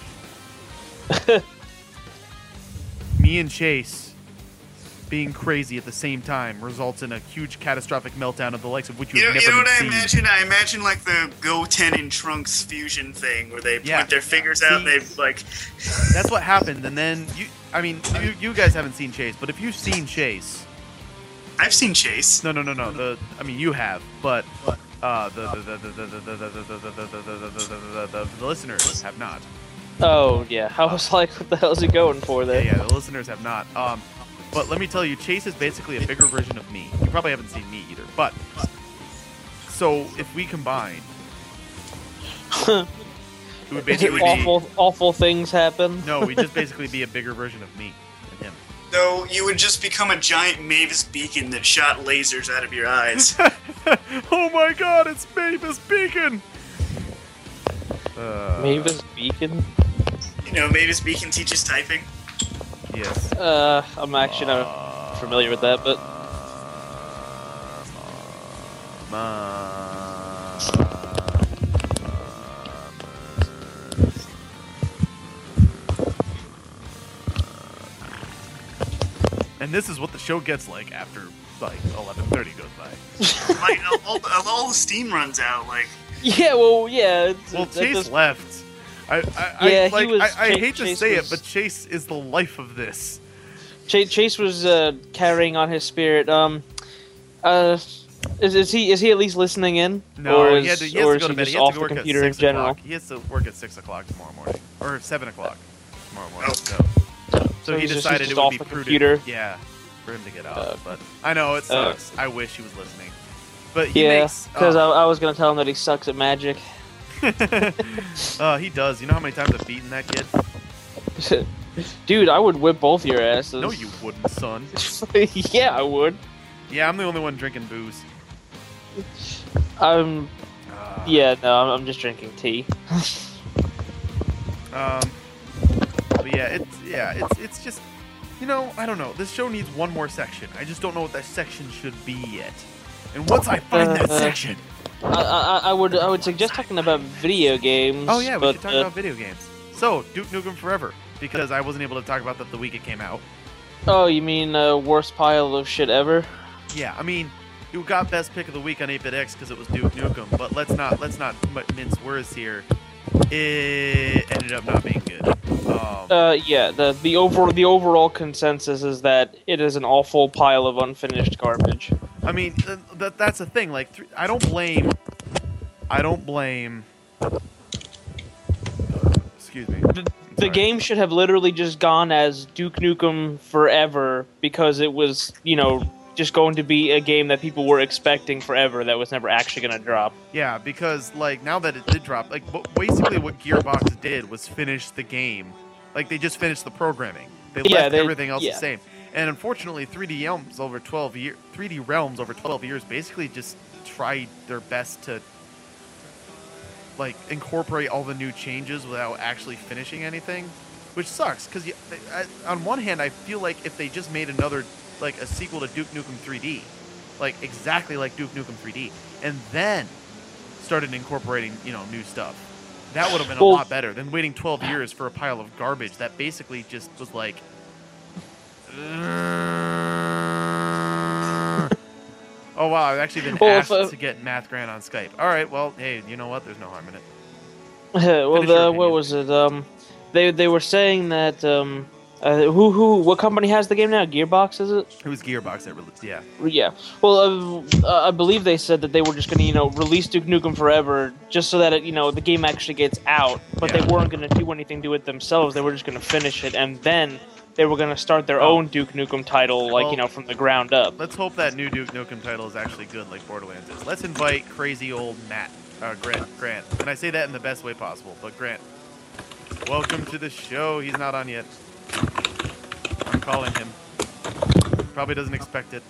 Me and Chase being crazy at the same time results in a huge catastrophic meltdown of the likes of which You you've know, never what I seen. imagine? I imagine like the Goten and Trunks fusion thing where they Yeah. point their fingers out and See? they like... That's what happened, and then you guys haven't seen Chase, but if you've seen Chase, I've seen Chase. no, you have, but the listeners have not. Oh, yeah. I was like, what the hell is he going for there? Yeah, the listeners have not. But let me tell you, Chase is basically a bigger version of me. You probably haven't seen me either, but so if we combine, it would basically be awful things happen. no, we'd just basically be a bigger version of me than him. No, you would just become a giant Mavis beacon that shot lasers out of your eyes. Oh my God, it's Mavis Beacon. Mavis Beacon? You know, Mavis Beacon teaches typing. Yes. I'm actually not familiar with that, but And this is what the show gets like after like 11:30 goes by. Like, all the steam runs out, like... yeah, well, yeah. Well, Chase left. I hate to Chase say was- it, but Chase is the life of this. Chase was carrying on his spirit. Is he at least listening in? No, or he has to or go is to he bed. just He has off to the work at computer in 6 general? o'clock. He has to work at 6 o'clock tomorrow morning, or 7 o'clock tomorrow morning. Oh. So he he's just decided it off would be the prudent, computer? yeah, for him to get out. But I know it sucks. I wish he was listening. But he Yeah, makes. because I was gonna tell him that he sucks at Magic. He does. You know how many times I've beaten that kid? Dude, I would whip both your asses. No, you wouldn't, son. Yeah, I would. Yeah, I'm the only one drinking booze. Yeah, no, I'm just drinking tea. But it's just, I don't know. This show needs one more section. I just don't know what that section should be yet. And once I find that section, I would suggest talking about video games. oh yeah, we but, should talk about video games. So Duke Nukem Forever, because I wasn't able to talk about that the week it came out. Oh, you mean worst pile of shit ever? Yeah, I mean, you got best pick of the week on 8BitX because it was Duke Nukem, but let's not mince words here. It ended up not being good. Yeah, the overall consensus is that it is an awful pile of unfinished garbage. I mean, that's the thing. Like, I don't blame. Excuse me. The game should have literally just gone as Duke Nukem Forever because it was, just going to be a game that people were expecting forever that was never actually going to drop. Yeah, because like now that it did drop, like basically what Gearbox did was finish the game. Like they just finished the programming. They left everything else the same. And unfortunately, 3D Realms over 12 years basically just tried their best to like incorporate all the new changes without actually finishing anything, which sucks because on one hand I feel like if they just made another like a sequel to Duke Nukem 3D, like exactly like Duke Nukem 3D, and then started incorporating new stuff, that would have been a lot better than waiting 12 years for a pile of garbage that basically just was like oh wow, I've actually been asked to get Math Grant on Skype. All right, well, hey, you know what? There's no harm in it. What was it? They were saying that what company has the game now? Gearbox, is it? It was Gearbox that released, yeah. Yeah. Well, I believe they said that they were just going to, release Duke Nukem Forever just so that the game actually gets out, but they weren't going to do anything to it themselves. They were just going to finish it, and then they were going to start their own Duke Nukem title, from the ground up. Let's hope that new Duke Nukem title is actually good, like Borderlands is. Let's invite crazy old Grant. And I say that in the best way possible, but Grant, welcome to the show. He's not on yet. I'm calling him. Probably doesn't expect it.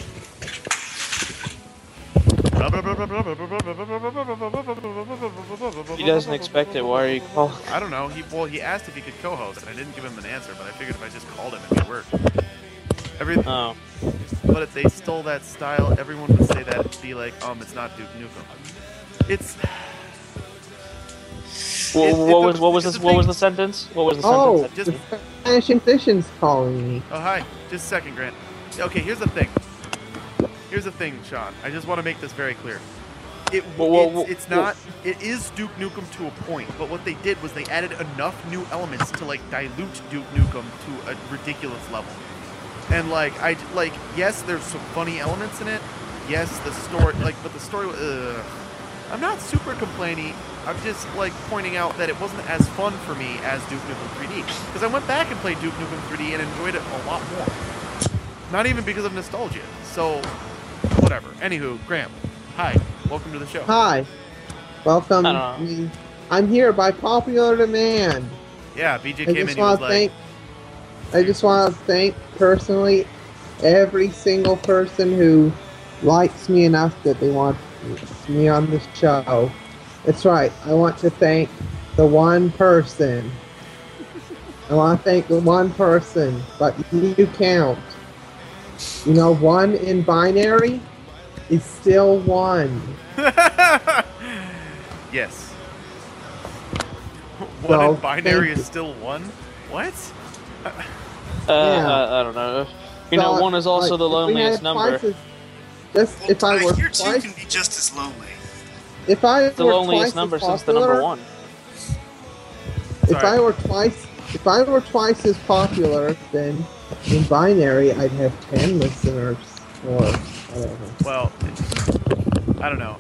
He doesn't expect it. Why are you calling? I don't know. He asked if he could co-host, and I didn't give him an answer. But I figured if I just called him, it would work. Oh. But if they stole that style, everyone would say that. It'd be like, it's not Duke Nukem. It's. What was the sentence? What was the sentence? Just, the Spanish Inquisition's calling me. Oh, hi. Just a second, Grant. Okay, here's the thing. Sean. I just want to make this very clear. It is Duke Nukem to a point, but what they did was they added enough new elements to dilute Duke Nukem to a ridiculous level. And yes, there's some funny elements in it. Yes, the story, but the story. I'm not super complaining. I'm just pointing out that it wasn't as fun for me as Duke Nukem 3D because I went back and played Duke Nukem 3D and enjoyed it a lot more. Not even because of nostalgia. So, whatever. Anywho, Graham, hi. Welcome to the show. Hi. Welcome. I'm here by popular demand. Yeah, BJ came in and he was like... I just want to thank personally every single person who likes me enough that they want me on this show. That's right. I want to thank the one person. But you count. One in binary is still one. Yes. One in binary is still one? What? I don't know. One is also the loneliest number. If I were your two can be just as lonely. If I were the loneliest number since the number one. If I were twice as popular, then in binary I'd have 10 listeners. or whatever. Well, I don't know.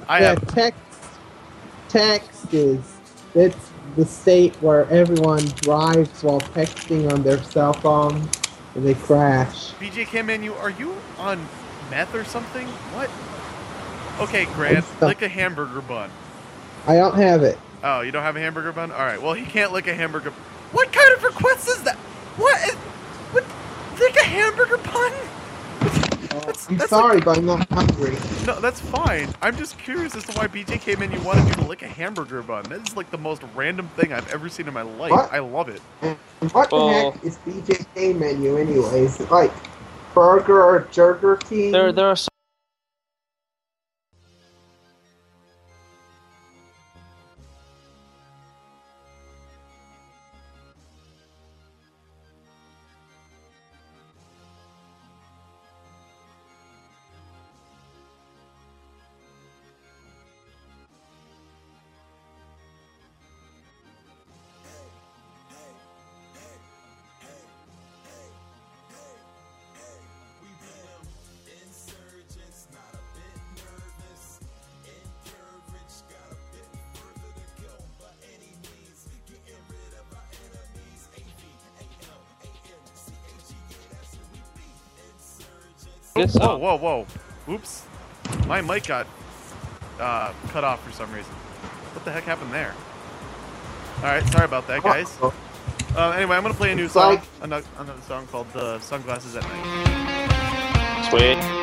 Text is it's the state where everyone drives while texting on their cell phone and they crash. BJK Menu, are you on meth or something? What? Okay, Grant, lick a hamburger bun. I don't have it. Oh, you don't have a hamburger bun? Alright, well, he can't lick a hamburger. What kind of request is that? What? Lick a hamburger bun? I'm sorry, but I'm not hungry. No, that's fine. I'm just curious as to why BJK Menu wanted you to lick a hamburger bun. That is like the most random thing I've ever seen in my life. What? I love it. What the heck is BJK Menu anyways? Like Burger or Burger King? There are some. Whoa. Oops. My mic got cut off for some reason. What the heck happened there? Alright, sorry about that, guys. Anyway, I'm going to play a new song. Another song called Sunglasses at Night. Sweet.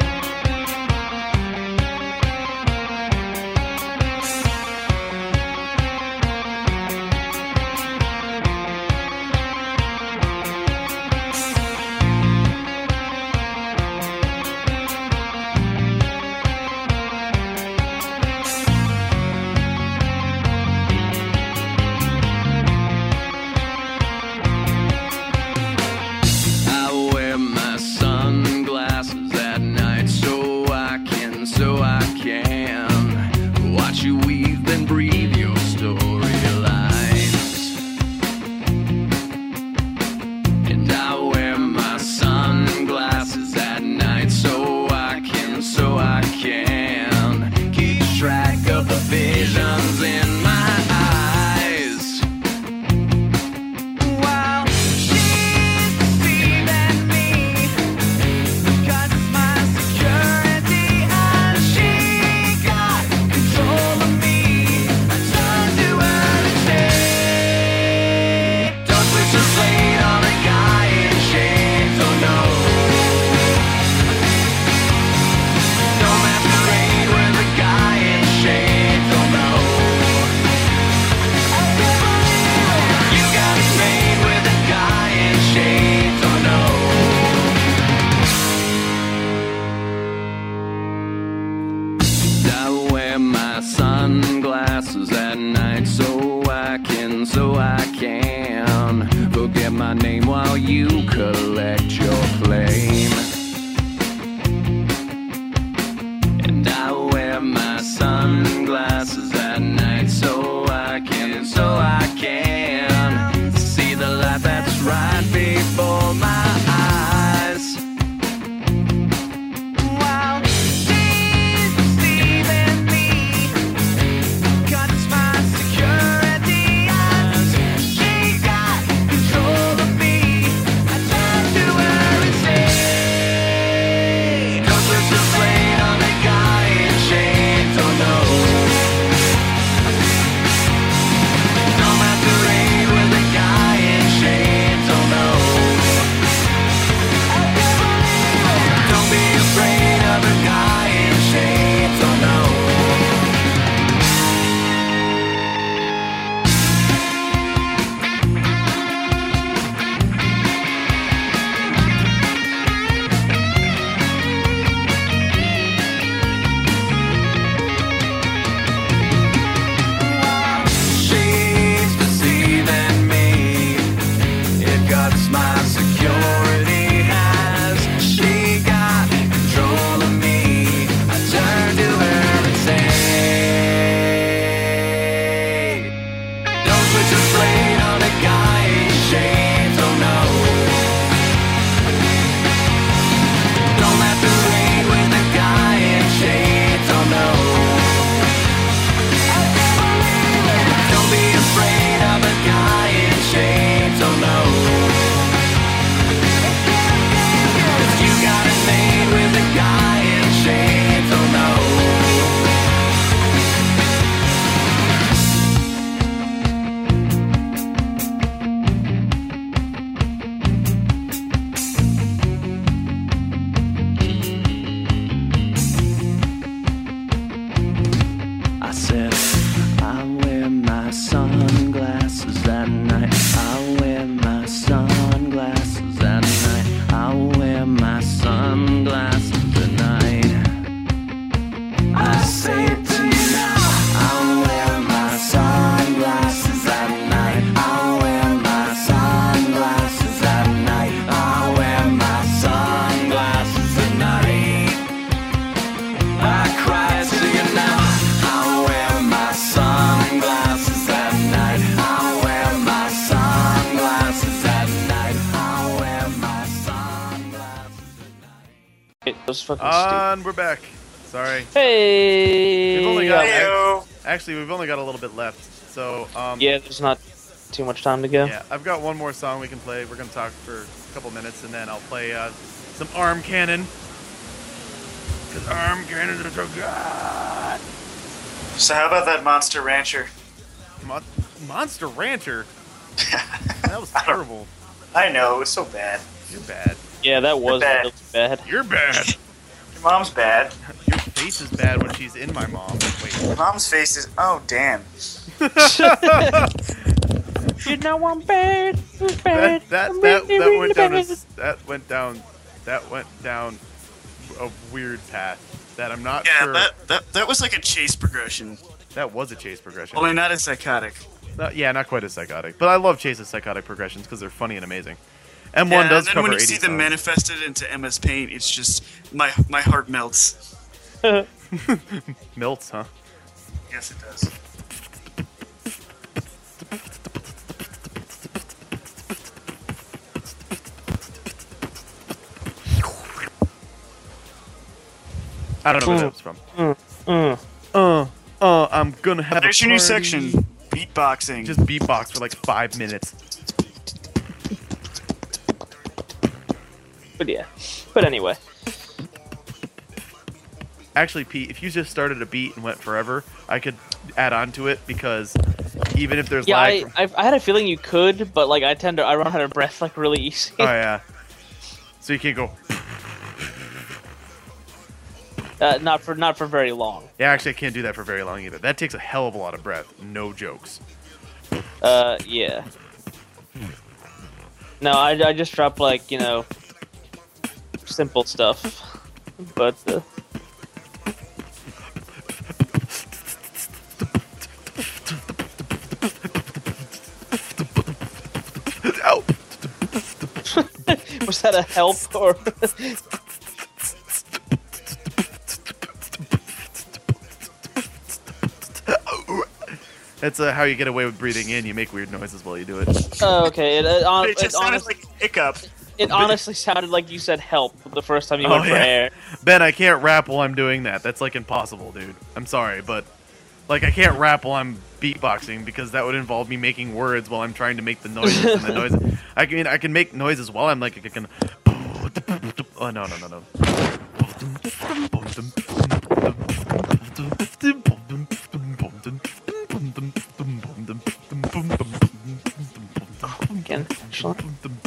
was fucking And we're back. Sorry. stupid. Hey. We've only got Heyo. actually we've only got a little bit left. So Yeah, there's not too much time to go. yeah, I've got one more song we can play. We're gonna talk for a couple minutes, and then I'll play some Arm Cannon. Cause Arm Cannon is so good. So how about that Monster Rancher? Monster Rancher. That was terrible. I know, it was so bad. You're bad. Yeah, that was bad. really bad. You're bad. Your mom's bad. Your face is bad when she's in my mom. Wait. Your mom's face is... Oh, damn. You know I'm bad. I'm bad. That I'm went really down. bad. That went down a weird path that I'm not Yeah, sure. that was like a chase progression. That was a chase progression. Only not as psychotic. Not quite as psychotic, but I love Chase's psychotic progressions because they're funny and amazing. M1 Yeah, does and then cover when you 80 see them songs. manifested into MS Paint, it's just... My heart melts. Melts, huh? Yes, it does. I don't know where that was from. I'm gonna have There's a your new party. section. Beatboxing. Just beatbox for like 5 minutes. But yeah. But anyway. Actually, Pete, if you just started a beat and went forever, I could add on to it because even if there's Yeah, lag. I had a feeling you could, but like I run out of breath like really easy. Oh yeah. So you can't go. Not for very long. Yeah, actually, I can't do that for very long either. That takes a hell of a lot of breath. No jokes. Yeah. No, I just drop like, simple stuff. But Ow! was that a help or That's how you get away with breathing in. You make weird noises while you do it. Oh, okay. It just sounded like hiccup. It honestly sounded like you said help the first time you went for air. Ben, I can't rap while I'm doing that. That's like impossible, dude. I'm sorry, but like I can't rap while I'm beatboxing because that would involve me making words while I'm trying to make the noises and the noises. I can make noises while I'm like I can. Oh no. Again, actually.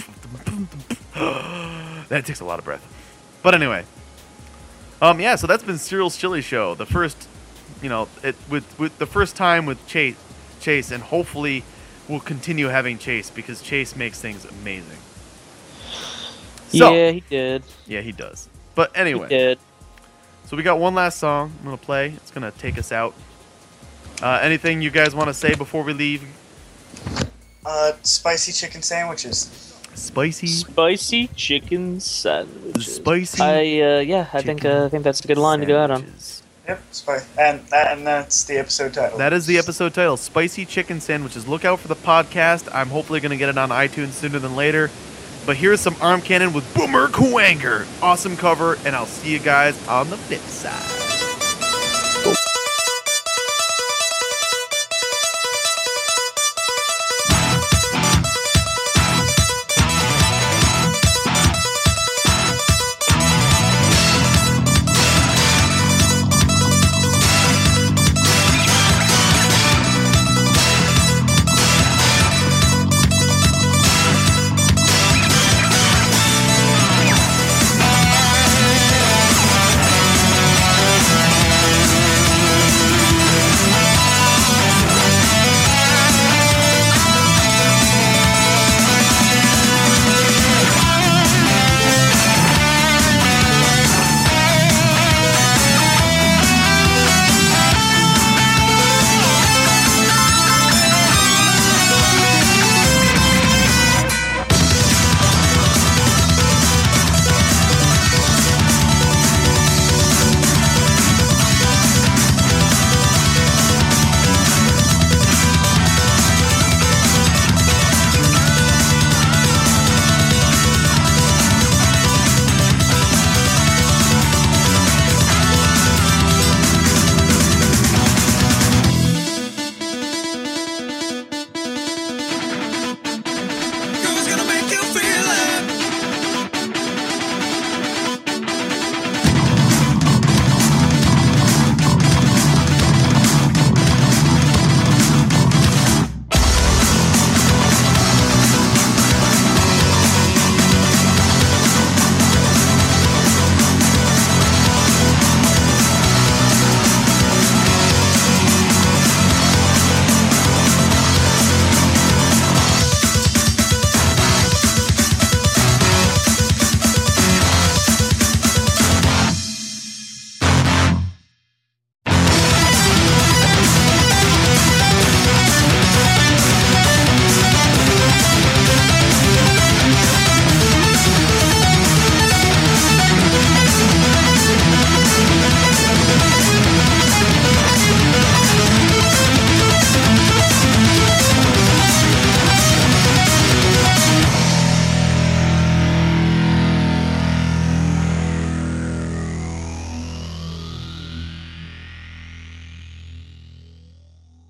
That takes a lot of breath. But anyway. Yeah, so that's been Cyril's Chili Show. The first, with the first time with Chase, and hopefully we'll continue having Chase because Chase makes things amazing. So, Yeah, he did. yeah, he does. But He anyway, did. so we got one last song I'm gonna play. It's gonna take us out. Anything you guys want to say before we leave? Spicy chicken sandwiches. Spicy chicken sandwiches. Spicy I think that's a good line to go out on. sandwiches. Yep, spicy. And that's the episode title. That is the episode title, Spicy Chicken Sandwiches. Look out for the podcast. I'm hopefully going to get it on iTunes sooner than later. But here's some Arm Cannon with Boomer Kuwanger. Awesome cover, and I'll see you guys on the flip side.